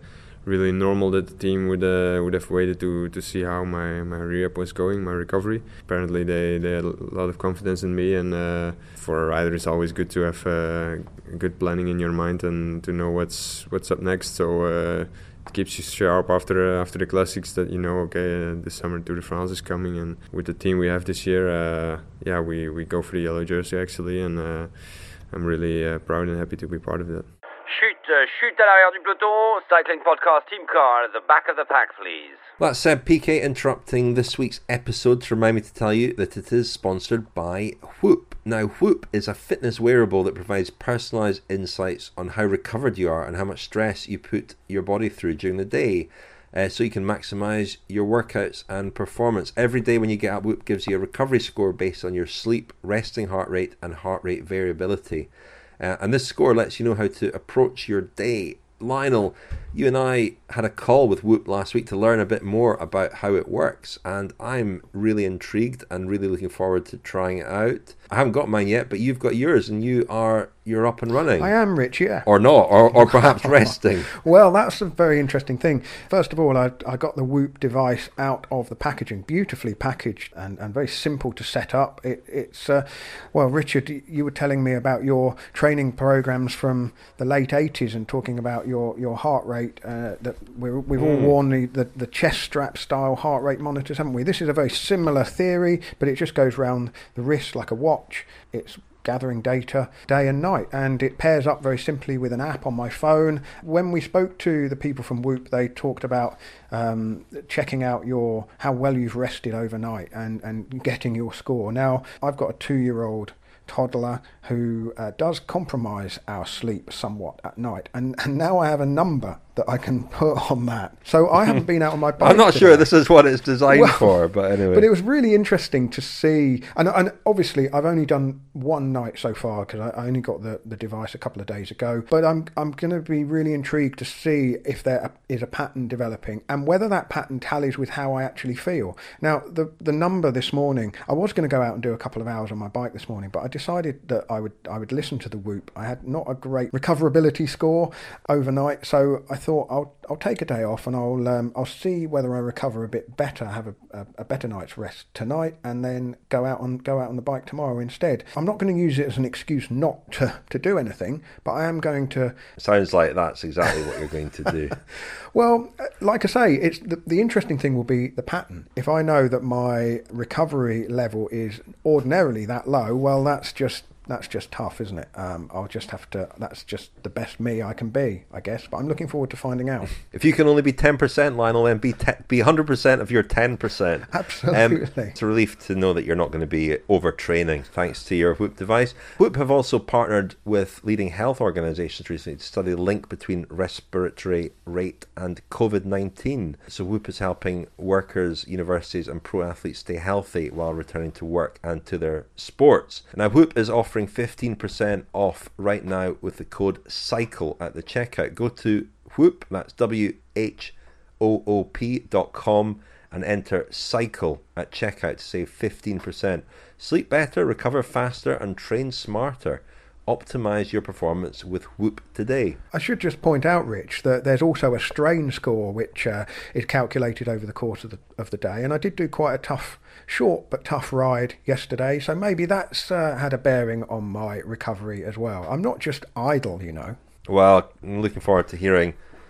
really normal that the team would uh, would have waited to to see how my, my rehab was going, my recovery. Apparently they, they had a lot of confidence in me, and uh, for a rider it's always good to have uh, good planning in your mind and to know what's what's up next. So uh, it keeps you sharp after uh, after the classics, that you know, okay, uh, this summer Tour de France is coming, and with the team we have this year, uh, yeah, we, we go for the yellow jersey actually, and uh, I'm really uh, proud and happy to be part of that. Chute, uh, chute à l'arrière du peloton, Cycling Podcast Team Car at the back of the pack, please. That said, P K interrupting this week's episode to remind me to tell you that it is sponsored by Whoop. Now, Whoop is a fitness wearable that provides personalised insights on how recovered you are and how much stress you put your body through during the day, uh, so you can maximise your workouts and performance. Every day when you get up, Whoop gives you a recovery score based on your sleep, resting heart rate and heart rate variability. Uh, and this score lets you know how to approach your day. Lionel, you and I had a call with Whoop last week to learn a bit more about how it works, and I'm really intrigued and really looking forward to trying it out. I haven't got mine yet, but you've got yours, and you are you're up and running. I am, Rich, yeah. Or not, or, or perhaps resting. Well, that's a very interesting thing. First of all, I, I got the Whoop device out of the packaging, beautifully packaged and, and very simple to set up. It, it's, uh, well, Richard, you were telling me about your training programs from the late eighties and talking about your, your heart rate. Uh, that we're, we've mm. all worn the, the, the chest strap style heart rate monitors, haven't we? This is a very similar theory, but it just goes round the wrist like a watch. It's gathering data day and night, and it pairs up very simply with an app on my phone. When we spoke to the people from Whoop, they talked about um, checking out your how well you've rested overnight and, and getting your score. Now, I've got a two-year-old toddler who uh, does compromise our sleep somewhat at night, and, and now I have a number that I can put on that. So I haven't been out on my bike I'm not today. sure this is what it's designed well, for, but anyway. But it was really interesting to see, and, and obviously I've only done one night so far because I, I only got the, the device a couple of days ago, but I'm I'm going to be really intrigued to see if there is a pattern developing and whether that pattern tallies with how I actually feel. Now, the the number this morning, I was going to go out and do a couple of hours on my bike this morning, but I decided that I would I would listen to the Whoop. I had not a great recoverability score overnight, so I thought I'll I'll take a day off and I'll um, I'll see whether I recover a bit better, have a, a, a better night's rest tonight, and then go out on go out on the bike tomorrow instead. I'm not going to use it as an excuse not to, to do anything, but I am going to. Sounds like that's exactly what you're going to do. Well, like I say, it's the, the interesting thing will be the pattern. If I know that my recovery level is ordinarily that low, well, that's just. That's just tough, isn't it? Um, I'll just have to, that's just the best me I can be, I guess. But I'm looking forward to finding out. If you can only be ten percent, Lionel, then be te- be one hundred percent of your ten percent. Absolutely. Um, it's a relief to know that you're not going to be overtraining thanks to your Whoop device. Whoop have also partnered with leading health organisations recently to study the link between respiratory rate and covid nineteen. So Whoop is helping workers, universities and pro athletes stay healthy while returning to work and to their sports. Now, Whoop is offering offering fifteen percent off right now with the code CYCLE at the checkout. Go to Whoop, that's W H O O P dot com, and enter CYCLE at checkout to save fifteen percent. Sleep better, recover faster and train smarter. Optimise your performance with Whoop today. I should just point out, Rich, that there's also a strain score which uh, is calculated over the course of the of the day, and I did do quite a tough, short but tough ride yesterday, so maybe that's uh, had a bearing on my recovery as well. I'm not just idle, you know. Well, I'm looking forward to hearing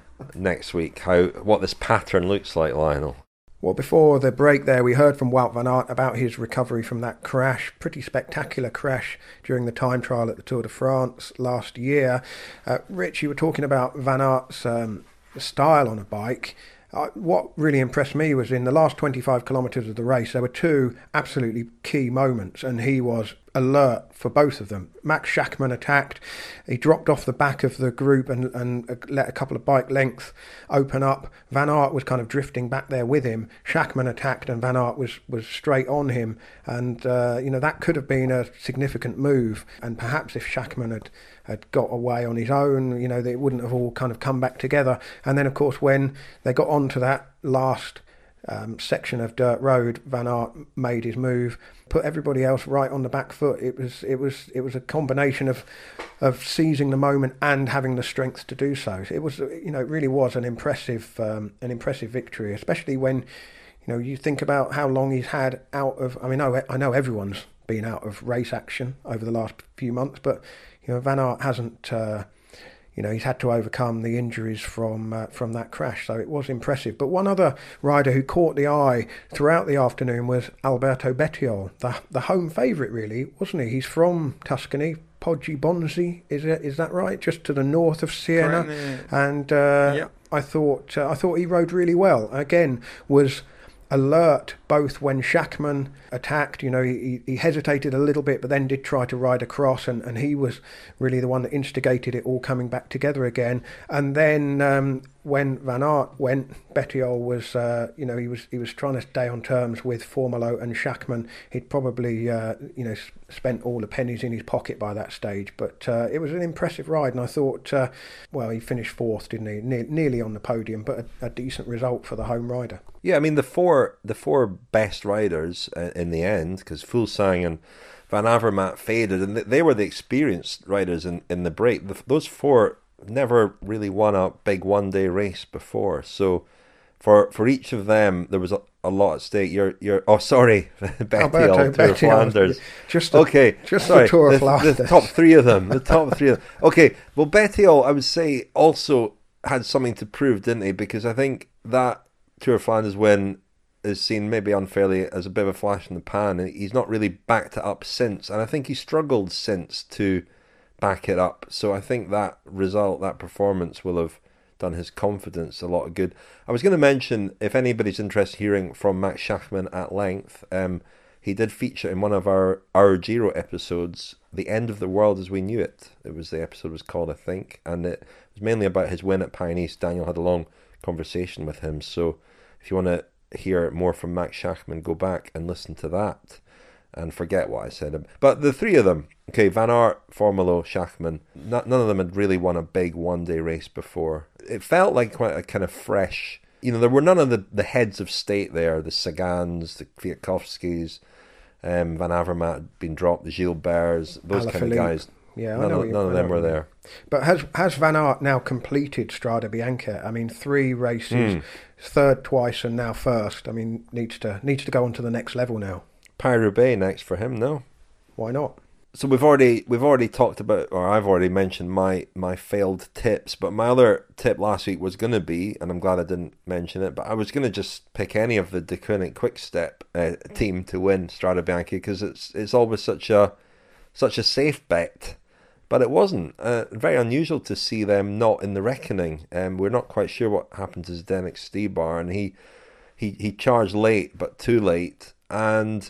next week how what this pattern looks like, Lionel. Well, before the break there, we heard from Wout van Aert about his recovery from that crash, pretty spectacular crash during the time trial at the Tour de France last year. Uh, Rich, you were talking about Van Aert's um, style on a bike. Uh, what really impressed me was in the last twenty-five kilometres of the race, there were two absolutely key moments, and he was alert for both of them. Max Schachmann attacked. He dropped off the back of the group and, and let a couple of bike lengths open up. Van Aert was kind of drifting back there with him. Schachmann attacked and Van Aert was, was straight on him. And, uh, you know, that could have been a significant move. And perhaps if Schachmann had, had got away on his own, you know, they wouldn't have all kind of come back together. And then, of course, when they got onto that last Um, section of dirt road, Van Aert made his move, put everybody else right on the back foot. It was it was it was a combination of of seizing the moment and having the strength to do so. It was, you know, it really was an impressive, um, an impressive victory, especially when, you know, you think about how long he's had out of. I mean, I, I know everyone's been out of race action over the last few months, but you know, Van Aert hasn't. Uh, You know, he's had to overcome the injuries from uh, from that crash, so it was impressive. But one other rider who caught the eye throughout the afternoon was Alberto Bettiol, the the home favourite, really, wasn't he? He's from Tuscany, Poggibonsi, is it? Is that right? Just to the north of Siena, Correct. and uh, Yep. I thought uh, I thought he rode really well. Again, was alert both when Schachmann attacked. You know, he, he hesitated a little bit, but then did try to ride across, and, and he was really the one that instigated it all coming back together again. And then um, when Van Aert went, Bettiol was, uh, you know, he was he was trying to stay on terms with Formolo and Schachmann. He'd probably, uh, you know, spent all the pennies in his pocket by that stage. But uh, it was an impressive ride, and I thought, uh, well, he finished fourth, didn't he? Ne- nearly on the podium, but a, a decent result for the home rider. Yeah, I mean the four the four best riders uh, in the end, because Fuglsang and Van Avermaet faded, and they were the experienced riders in, in the break. The, those four never really won a big one day race before, so for for each of them there was a, a lot at stake. You're you're oh sorry, Bettiol, Tour of Flanders. Just the, okay, just sorry, the Tour of the, Flanders. the top three of them, the top three of them. Okay, well Bettiol, I would say, also had something to prove, didn't he? Because I think that Tour of Flanders win is seen maybe unfairly as a bit of a flash in the pan, and he's not really backed it up since, and I think he struggled since to back it up. So I think that result, that performance, will have done his confidence a lot of good. I was going to mention, if anybody's interested in hearing from Max Schachmann at length, um, he did feature in one of our our Giro episodes, The End of the World as We Knew It. It was the episode was called, I think, and it was mainly about his win at Paris-Nice. Daniel had a long conversation with him, so if you want to hear more from Max Schachmann, go back and listen to that and forget what I said. But the three of them, okay, Van Aert, Formolo, Schachmann, not, none of them had really won a big one-day race before. It felt like quite a kind of fresh, you know, there were none of the, the heads of state there, the Sagans, the Kwiatkowskis, um, Van Avermaet had been dropped, the Gilberts, those kind of guys. Yeah, none I know of, you, none of I them know were there. But has has Van Aert now completed Strade Bianche? I mean, three races, Mm. third twice, and now first. I mean, needs to needs to go on to the next level now. Paris-Roubaix next for him, no? Why not? So we've already we've already talked about, or I've already mentioned my my failed tips, but my other tip last week was going to be, and I'm glad I didn't mention it, but I was going to just pick any of the De Koning Quickstep uh, team to win Strade Bianche, because it's it's always such a such a safe bet. But it wasn't. Uh, very unusual to see them not in the reckoning. Um, we're not quite sure what happened to Zdenek Stybar, and he he he charged late, but too late. And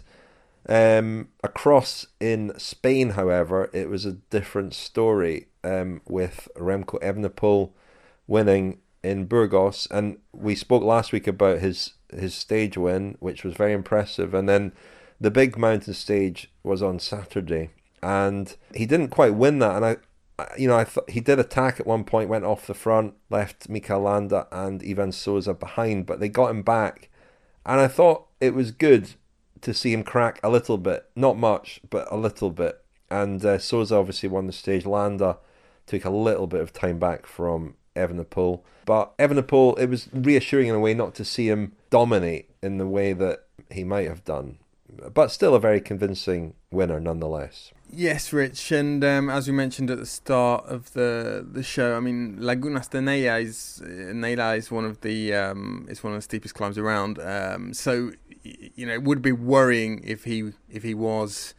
um, across in Spain, however, it was a different story, um, with Remco Evenepoel winning in Burgos. And we spoke last week about his his stage win, which was very impressive. And then the big mountain stage was on Saturday. And he didn't quite win that, and I, you know, I thought he did attack at one point, went off the front, left Mikel Landa and Ivan Souza behind, but they got him back, and I thought it was good to see him crack a little bit, not much, but a little bit. And uh, Souza obviously won the stage. Landa took a little bit of time back from Evenepoel, but Evenepoel, it was reassuring in a way not to see him dominate in the way that he might have done, but still a very convincing winner nonetheless. Yes, Rich, and um, as we mentioned at the start of the the show, I mean, Lagunas de Neila is Neila is one of the um, it's one of the steepest climbs around. Um, so, you know, it would be worrying if he if he was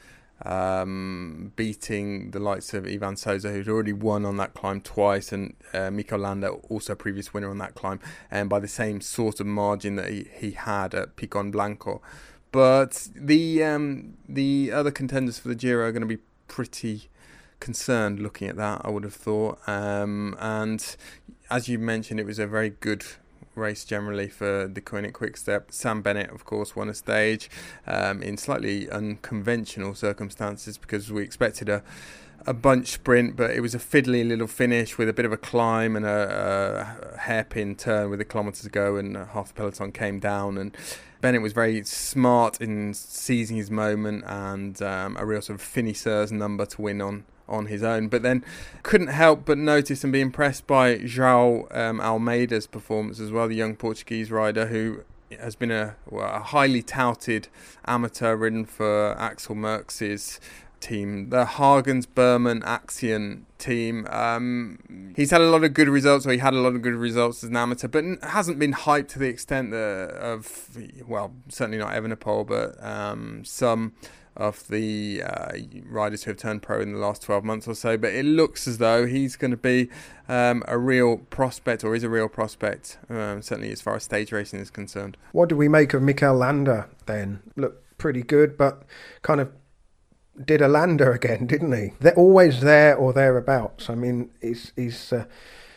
um, beating the likes of Ivan Souza, who'd already won on that climb twice, and uh, Mikel Landa, also a previous winner on that climb, and by the same sort of margin that he, he had at Picon Blanco. But the um, the other contenders for the Giro are going to be pretty concerned looking at that, I would have thought. Um, and as you mentioned, it was a very good race generally for De Koning Quickstep. Sam Bennett, of course, won a stage um, in slightly unconventional circumstances, because we expected a a bunch sprint, but it was a fiddly little finish with a bit of a climb and a, a hairpin turn with a kilometre to go, and half the peloton came down, and Bennett was very smart in seizing his moment, and um, a real sort of finisseurs number to win on on his own. But then couldn't help but notice and be impressed by João um, Almeida's performance as well, the young Portuguese rider who has been a, well, a highly touted amateur ridden for Axel Merckx's team, the Hagens Berman Axion team. Um, he's had a lot of good results, or he had a lot of good results as an amateur, but hasn't been hyped to the extent that of, well, certainly not Evenepoel, but um, some of the uh, riders who have turned pro in the last twelve months or so. But it looks as though he's going to be um, a real prospect, or is a real prospect, um, certainly as far as stage racing is concerned. What do we make of Mikel Landa then? Looked pretty good, but kind of did a Landa again, didn't he? They're always there or thereabouts. I mean, he's he's uh,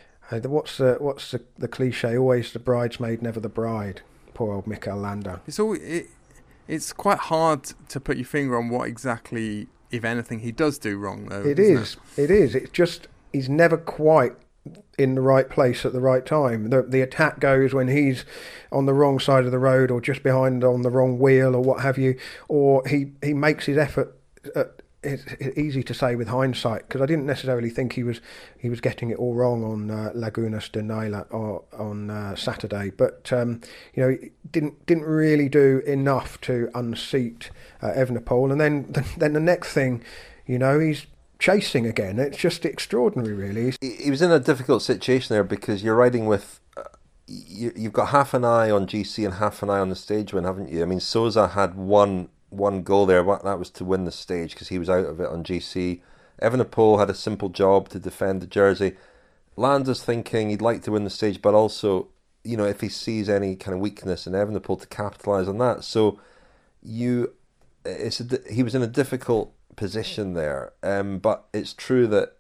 what's the what's the, the cliche? Always the bridesmaid, never the bride. Poor old Mikel Landa. It's all it, it's quite hard to put your finger on what exactly, if anything, he does do wrong, though. It is. It? it is. It's just he's never quite in the right place at the right time. The the attack goes when he's on the wrong side of the road, or just behind on the wrong wheel, or what have you, or he, he makes his effort. Uh, it's, it's easy to say with hindsight, because I didn't necessarily think he was he was getting it all wrong on uh, Lagunas de Neila or on uh, Saturday, but um, you know, didn't didn't really do enough to unseat uh, Evenepoel, and then the, then the next thing, you know, he's chasing again. It's just extraordinary, really. He, he was in a difficult situation there, because you're riding with uh, you, you've got half an eye on G C and half an eye on the stage win, haven't you? I mean, Sousa had one. one goal there, that was to win the stage because he was out of it on G C. Evenepoel had a simple job to defend the jersey. Landa's thinking he'd like to win the stage, but also, you know, if he sees any kind of weakness in Evenepoel, to capitalise on that. So you, it's a, he was in a difficult position there, um, but it's true that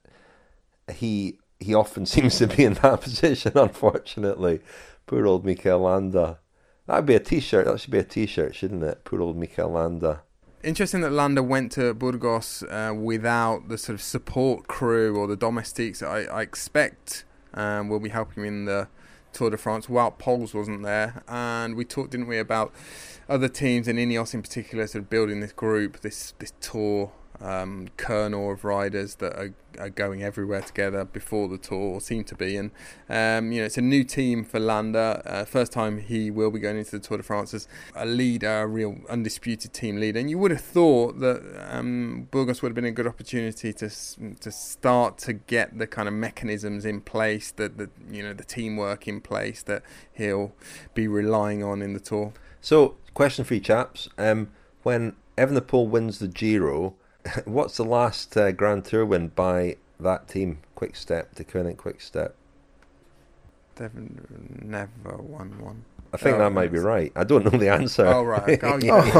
he he often seems to be in that position, unfortunately. Poor old Mikel Landa. That'd be a T-shirt. That should be a T-shirt, shouldn't it? Poor old Mikel Landa. Interesting that Landa went to Burgos uh, without the sort of support crew or the domestiques that I, I expect um, will be helping him in the Tour de France. Wout Poels wasn't there, and we talked, didn't we, about other teams, and Ineos in particular, sort of building this group, this this tour um, kernel of riders that are, are going everywhere together before the tour, or seem to be. And um, you know, it's a new team for Landa. Uh, first time he will be going into the Tour de France as a leader, a real undisputed team leader. And you would have thought that um, Burgos would have been a good opportunity to to start to get the kind of mechanisms in place, that the you know the teamwork in place that he'll be relying on in the Tour. So, question for you chaps: um, when Evenepoel wins the Giro, what's the last uh, Grand Tour win by that team? Quick Step, to Koenig Quick Step. They've never won one. I think oh, that might be right. I don't know the answer. Oh, right. Oh, yeah.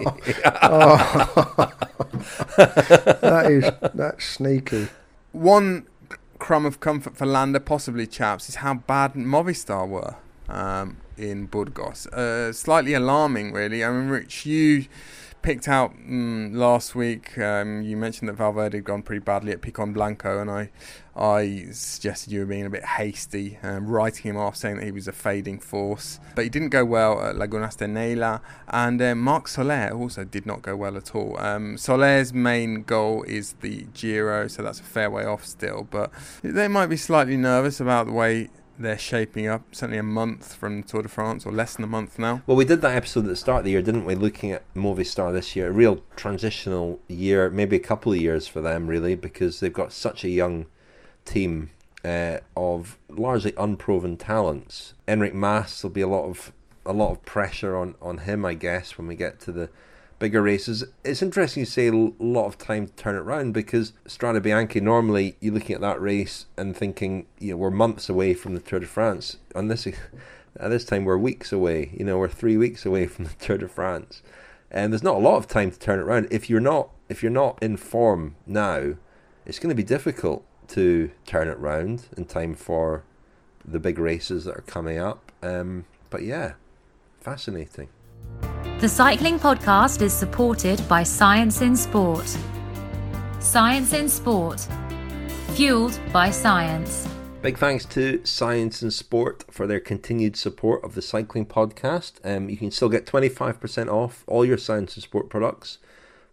oh. that is that's sneaky. One crumb of comfort for Landa, possibly, chaps, is how bad Movistar were um, in Burgos. Uh, slightly alarming, really. I mean, Rich, you picked out mm, last week, um, you mentioned that Valverde had gone pretty badly at Picon Blanco, and I I suggested you were being a bit hasty, um, writing him off, saying that he was a fading force. But he didn't go well at Lagunas de Neila, and uh, Marc Soler also did not go well at all. Um, Soler's main goal is the Giro, so that's a fair way off still, but they might be slightly nervous about the way they're shaping up, certainly a month from Tour de France, or less than a month now. Well, we did that episode at the start of the year, didn't we, looking at Movistar this year. A real transitional year, maybe a couple of years for them, really, because they've got such a young team uh, of largely unproven talents. Enric Mas, there'll be a lot of a lot of pressure on, on him, I guess, when we get to the bigger races. It's interesting you say a lot of time to turn it around, because Strade Bianche, normally you're looking at that race and thinking, you know, we're months away from the Tour de France. On this, at this time, we're weeks away. You know, we're three weeks away from the Tour de France, and there's not a lot of time to turn it around. If you're not, if you're not in form now, it's going to be difficult to turn it around in time for the big races that are coming up. Um, but yeah, fascinating. The Cycling Podcast is supported by Science in Sport. Science in Sport. Fueled by science. Big thanks to Science in Sport for their continued support of the Cycling Podcast. Um, you can still get twenty-five percent off all your Science in Sport products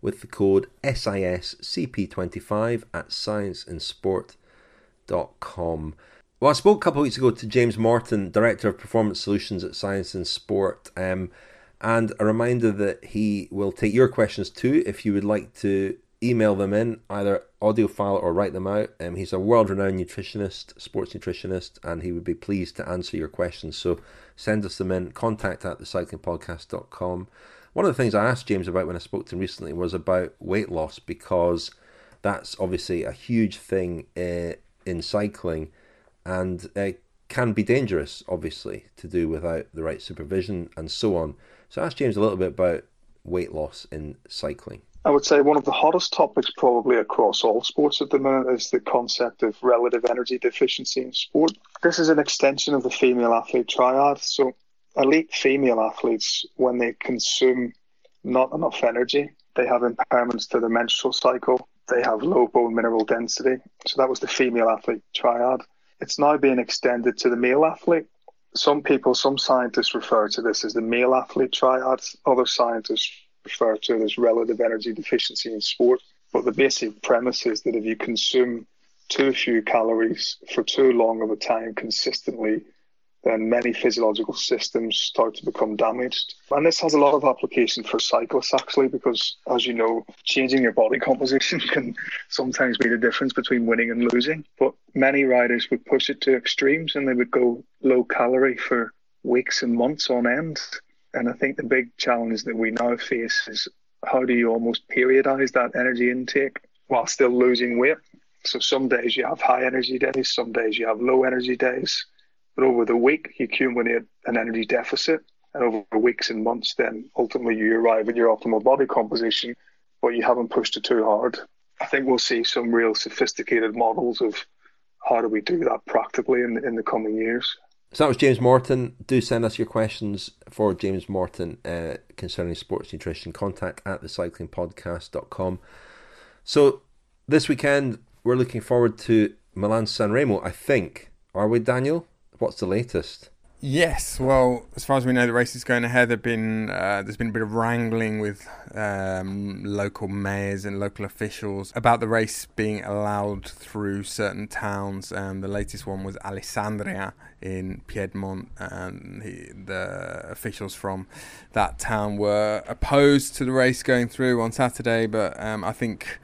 with the code S I S C P twenty-five at science in sport dot com. Well, I spoke a couple of weeks ago to James Morton, Director of Performance Solutions at Science in Sport, um, and a reminder that he will take your questions too if you would like to email them in, either audio file or write them out. Um, he's a world-renowned nutritionist, sports nutritionist, and he would be pleased to answer your questions. So send us them in, contact at the cycling podcast dot com. One of the things I asked James about when I spoke to him recently was about weight loss, because that's obviously a huge thing uh, in cycling, and uh, can be dangerous, obviously, to do without the right supervision and so on. So I asked James a little bit about weight loss in cycling. I would say one of the hottest topics probably across all sports at the minute is the concept of relative energy deficiency in sport. This is an extension of the female athlete triad. So elite female athletes, when they consume not enough energy, they have impairments to the menstrual cycle, they have low bone mineral density. So that was the female athlete triad. It's now being extended to the male athlete. Some people, some scientists refer to this as the male athlete triad. Other scientists refer to it as relative energy deficiency in sport. But the basic premise is that if you consume too few calories for too long of a time consistently, then many physiological systems start to become damaged. And this has a lot of application for cyclists, actually, because, as you know, changing your body composition can sometimes be the difference between winning and losing. But many riders would push it to extremes, and they would go low calorie for weeks and months on end. And I think the big challenge that we now face is, how do you almost periodize that energy intake while still losing weight? So some days you have high energy days, some days you have low energy days. But over the week, you accumulate an energy deficit. And over weeks and months, then ultimately you arrive at your optimal body composition, but you haven't pushed it too hard. I think we'll see some real sophisticated models of how do we do that practically in, in the coming years. So that was James Morton. Do send us your questions for James Morton uh, concerning sports nutrition. Contact at the cycling podcast dot com. So this weekend, we're looking forward to Milan San Remo, I think. Are we, Daniel? What's the latest? Yes, well, as far as we know, the race is going ahead. There've been, uh, there's been a bit of wrangling with um, local mayors and local officials about the race being allowed through certain towns. Um, the latest one was Alessandria in Piedmont, and he, the officials from that town were opposed to the race going through on Saturday, but um, I think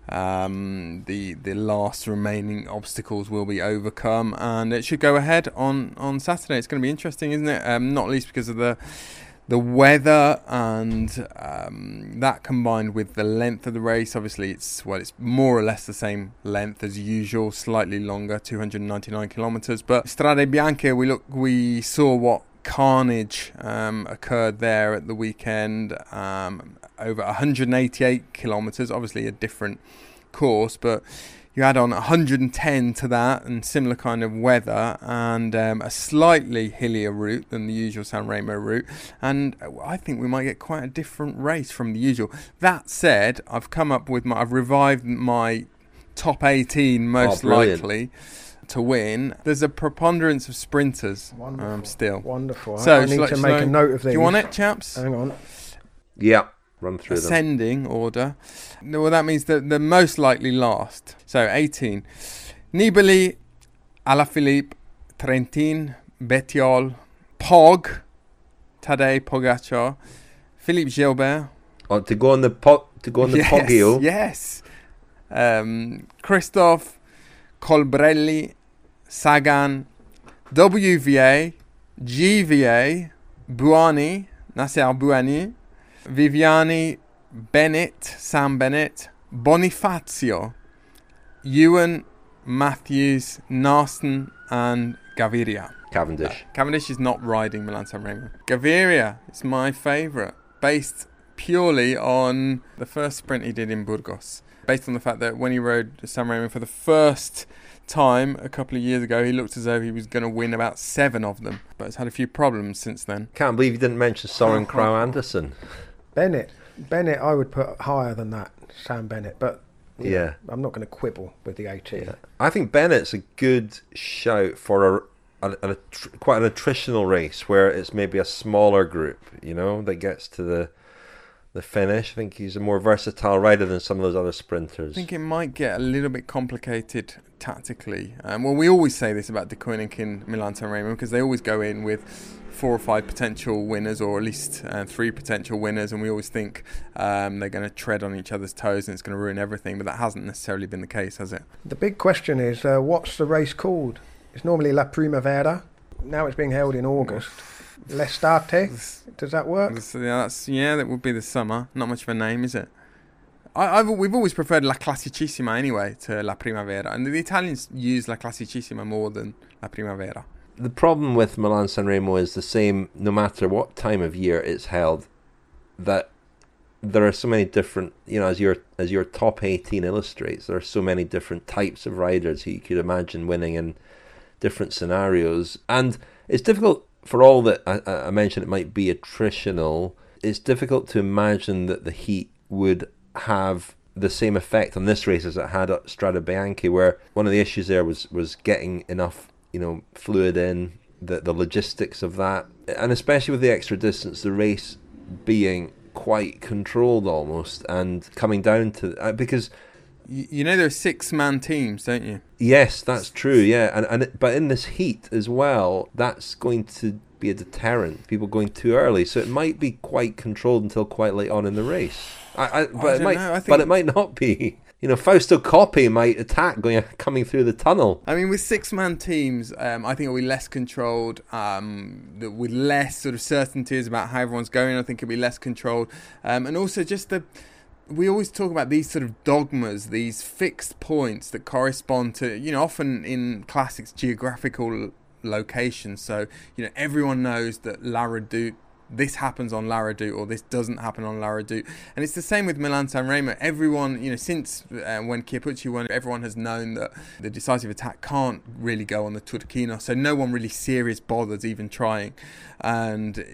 Um, the the last remaining obstacles will be overcome, and it should go ahead on, on Saturday. It's going to be interesting, isn't it? Um, not least because of the the weather, and um, that combined with the length of the race. Obviously, it's well, it's more or less the same length as usual, slightly longer, two hundred ninety-nine kilometres. But Strade Bianche, we look, we saw what carnage um, occurred there at the weekend. Um, over one hundred eighty-eight kilometres, obviously a different course, but you add on one hundred ten to that, and similar kind of weather, and um, a slightly hillier route than the usual San Remo route, and I think we might get quite a different race from the usual. That said, I've come up with my, I've revived my top eighteen most oh, likely to win. There's a preponderance of sprinters. Wonderful. Um, still Wonderful. So I need to make a note of these. Do you want it, chaps? Hang on. Yeah. Run through Ascending them. order. Well, that means that the most likely last. So eighteen. Nibali, Alaphilippe, Trentin, Bettiol, Pog, Tadej Pogacar, Philippe Gilbert. Oh, to go on the po- to go on the yes, Poggio. Yes. Um, Christophe, Colbrelli, Sagan, W V A, G V A, Buani, Nasser Buani, Viviani, Bennett, Sam Bennett, Bonifacio, Ewan, Matthews, Narston, and Gaviria. Cavendish. Uh, Cavendish is not riding Milan San Remo. Gaviria is my favourite, based purely on the first sprint he did in Burgos. Based on the fact that when he rode San Remo for the first time a couple of years ago, he looked as though he was going to win about seven of them, but has had a few problems since then. Can't believe you didn't mention Soren Krauss Andersen. Bennett. Bennett, I would put higher than that, Sam Bennett, but yeah, yeah. I'm not going to quibble with the eighteen. Yeah. I think Bennett's a good shout for a, a, a, a quite an attritional race where it's maybe a smaller group, you know, that gets to the the finish. I think he's a more versatile rider than some of those other sprinters. I think it might get a little bit complicated tactically. Um, well, we always say this about De Koninck in Milan-San Remo because they always go in with four or five potential winners, or at least uh, three potential winners, and we always think um, they're going to tread on each other's toes and it's going to ruin everything, but that hasn't necessarily been the case, has it? The big question is, uh, what's the race called? It's normally La Primavera. Now it's being held in August. L'Estate? Does that work? Yeah, that's, yeah, that would be the summer. Not much of a name, is it? I, I've, we've always preferred La Classicissima anyway to La Primavera, and the Italians use La Classicissima more than La Primavera. The problem with Milan-San Remo is the same no matter what time of year it's held, that there are so many different, you know, as your as your top eighteen illustrates, there are so many different types of riders who you could imagine winning in different scenarios. And it's difficult, for all that I, I mentioned it might be attritional, it's difficult to imagine that the heat would have the same effect on this race as it had at Strade Bianche, where one of the issues there was, was getting enough, you know, fluid in, the the logistics of that, and especially with the extra distance, the race being quite controlled almost, and coming down to uh, because you, you know there are six man teams, don't you? Yes, that's true. Yeah, and and it, but in this heat as well, that's going to be a deterrent. People going too early, so it might be quite controlled until quite late on in the race. I, I but I it might, know, I think... but it might not be. You know, Fausto Coppi might attack going coming through the tunnel. I mean, with six-man teams, um, I think it'll be less controlled, um, with less sort of certainties about how everyone's going. I think it'll be less controlled. Um, and also just the... We always talk about these sort of dogmas, these fixed points that correspond to, you know, often in classics, geographical locations. So, you know, everyone knows that La Redoute, this happens on La Redoute, or this doesn't happen on La Redoute. And it's the same with Milan-San Remo. Everyone, you know, since uh, when Chiappucci won, everyone has known that the decisive attack can't really go on the Turchino, so no one really serious bothers even trying. And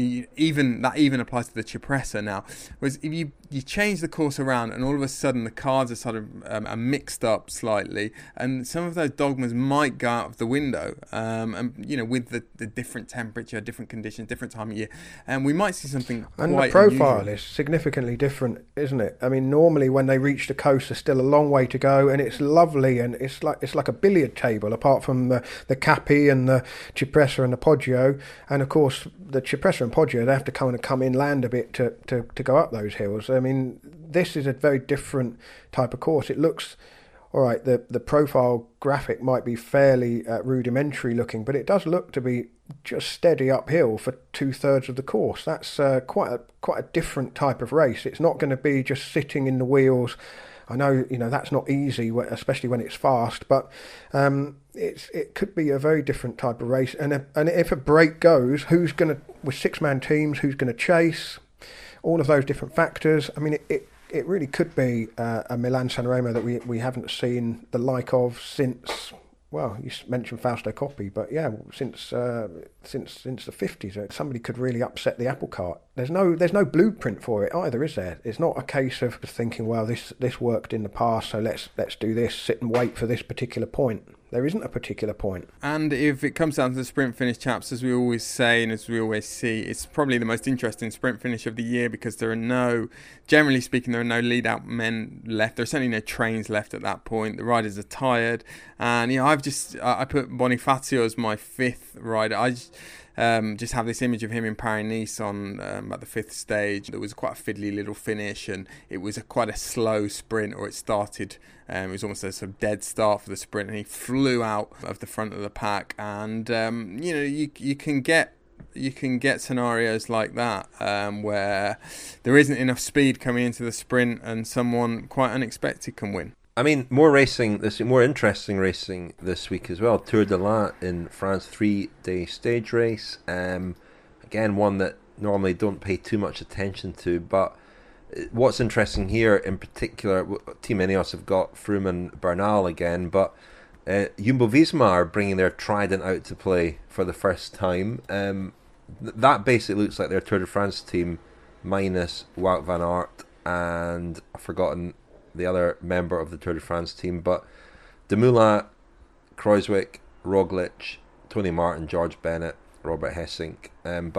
even that even applies to the Cipressa now. Whereas if you, you change the course around and all of a sudden the cards are sort of um, are mixed up slightly, and some of those dogmas might go out of the window, um, and you know, with the, the different temperature, different conditions, different time of year, and we might see something quite And the profile unusual. is significantly different, isn't it? I mean, normally when they reach the coast, there's still a long way to go, and it's lovely, and it's like it's like a billiard table, apart from the, the Capi and the Cipressa and the Poggio, and of course the Cipressa and Poggio, they have to kind of come inland a bit to, to, to go up those hills. I mean, this is a very different type of course. It looks, all right, the, the profile graphic might be fairly uh, rudimentary looking, but it does look to be just steady uphill for two-thirds of the course. That's uh, quite a, quite a different type of race. It's not going to be just sitting in the wheels. I know, you know, that's not easy, especially when it's fast, but um, it's it could be a very different type of race. And a, and if a break goes, who's going to, with six-man teams, who's going to chase? All of those different factors. I mean, it, it, it really could be uh, a Milan-San Remo that we we haven't seen the like of since, well, you mentioned Fausto Coppi, but yeah, since uh, since since the fifties, somebody could really upset the apple cart. There's no there's no blueprint for it either, is there? It's not a case of thinking, well, this this worked in the past, so let's let's do this, sit and wait for this particular point. There isn't a particular point. And if it comes down to the sprint finish, chaps, as we always say and as we always see, it's probably the most interesting sprint finish of the year, because there are no, generally speaking, there are no lead-out men left. There's certainly no trains left at that point. The riders are tired. And, you know, I've just, I put Bonifacio as my fifth rider. I just, Um, just have this image of him in Paris-Nice on um, at the fifth stage. There was quite a fiddly little finish, and it was a, quite a slow sprint, or it started, um, it was almost a sort of dead start for the sprint, and he flew out of the front of the pack. And um, you know, you you can get you can get scenarios like that um, where there isn't enough speed coming into the sprint, and someone quite unexpected can win. I mean, more racing, this more interesting racing this week as well. Tour de l'Ain in France, three-day stage race. Um, again, one that normally don't pay too much attention to. But what's interesting here in particular, Team Ineos have got Froome and Bernal again, but uh, Jumbo-Visma are bringing their Trident out to play for the first time. Um, th- that basically looks like their Tour de France team minus Wout van Aert, and I've forgotten the other member of the Tour de France team, but Dumoulin, Kruijswijk, Roglic, Tony Martin, George Bennett, Robert Hessink. Um, but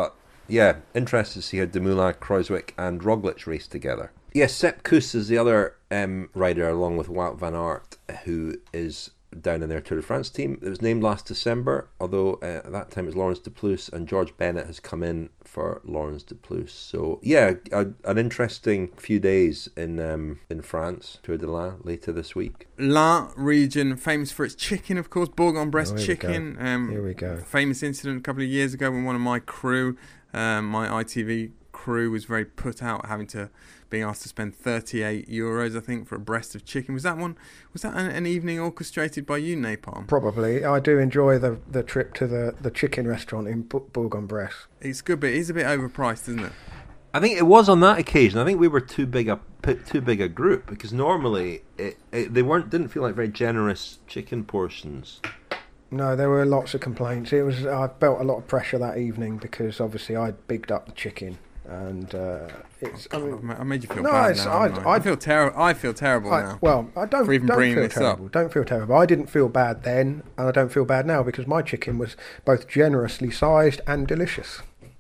Yeah, interested to see how Dumoulin, Kruijswijk and Roglic race together. Yes, Sepp Kuss is the other um, rider along with Wout van Aert, who is down in their Tour de France team. It was named last December, although uh, at that time it was Laurens de Plus, and George Bennett has come in for Laurens de Plus. So yeah, a, an interesting few days in um, in France, Tour de l'Ain, later this week. La region, famous for its chicken, of course, Bourg-en-Bresse oh, here chicken. We um, here we go. Famous incident a couple of years ago when one of my crew, um, my I T V crew, was very put out, having to being asked to spend thirty-eight euros, I think, for a breast of chicken. Was that one? Was that an, an evening orchestrated by you, Napalm? Probably. I do enjoy the the trip to the, the chicken restaurant in Bourg-en-Bresse. It's good, but it is a bit overpriced, isn't it? I think it was on that occasion. I think we were too big a too big a group, because normally it, it, they weren't didn't feel like very generous chicken portions. No, there were lots of complaints. It was I felt a lot of pressure that evening because obviously I'd bigged up the chicken. And uh, it's. Oh, I, mean, I made you feel no, bad it's, now. I, I, I feel terrible. I feel terrible I, now. Well, I don't. For even don't bringing feel this terrible. up. Don't feel terrible. I didn't feel bad then, and I don't feel bad now because my chicken was both generously sized and delicious.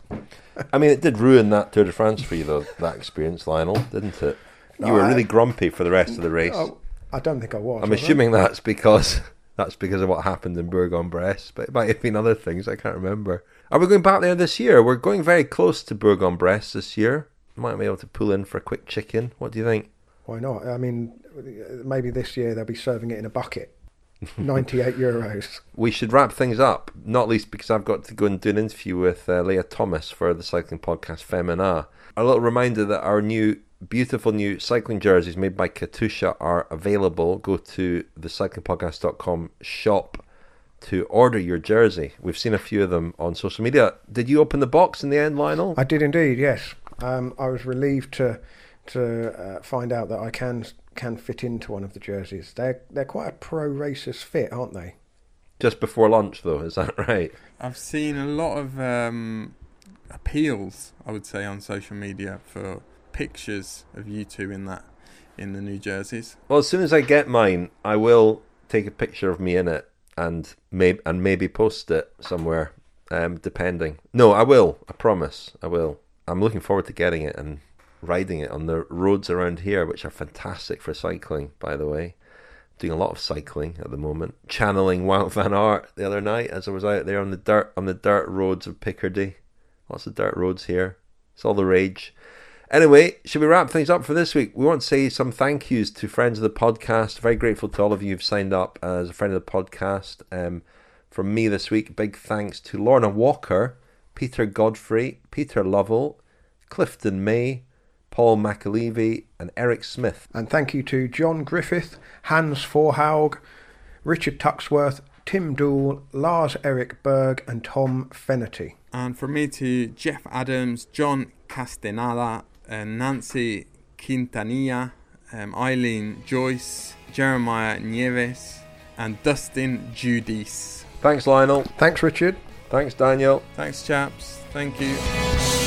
I mean, it did ruin that Tour de France for you, though. That experience, Lionel, didn't it? You no, were I, really grumpy for the rest of the race. I, I don't think I was. I'm was assuming I? that's because that's because of what happened in Bourg-en-Bresse, but it might have been other things. I can't remember. Are we going back there this year? We're going very close to Bourg-en-Bresse this year. Might be able to pull in for a quick chicken. What do you think? Why not? I mean, maybe this year they'll be serving it in a bucket. ninety-eight euros. We should wrap things up, not least because I've got to go and do an interview with uh, Leah Thomas for the cycling podcast Femina. A little reminder that our new, beautiful new cycling jerseys made by Katusha are available. Go to the cycling podcast dot com shop to order your jersey. We've seen a few of them on social media. Did you open the box in the end, Lionel? I did indeed, yes. Um, I was relieved to to uh, find out that I can can fit into one of the jerseys. They're they're quite a pro racers fit, aren't they? Just before lunch, though, is that right? I've seen a lot of um, appeals, I would say, on social media for pictures of you two in that in the new jerseys. Well, as soon as I get mine, I will take a picture of me in it and maybe and maybe post it somewhere, um, depending. No, I will. I promise. I will. I'm looking forward to getting it and riding it on the roads around here, which are fantastic for cycling, by the way. Doing a lot of cycling at the moment. Channeling Wout van Aert the other night as I was out there on the dirt on the dirt roads of Picardy. Lots of dirt roads here. It's all the rage. Anyway, should we wrap things up for this week? We want to say some thank yous to friends of the podcast. Very grateful to all of you who've signed up as a friend of the podcast. Um, from me this week, big thanks to Lorna Walker, Peter Godfrey, Peter Lovell, Clifton May, Paul McAlevey and Eric Smith. And thank you to John Griffith, Hans Forhaug, Richard Tuxworth, Tim Dool, Lars Eric Berg and Tom Fennerty. And from me to Jeff Adams, John Castaneda, uh, Nancy Quintanilla, um, Eileen Joyce, Jeremiah Nieves and Dustin Judice. Thanks, Lionel. Thanks, Richard. Thanks, Daniel. Thanks, chaps. Thank you.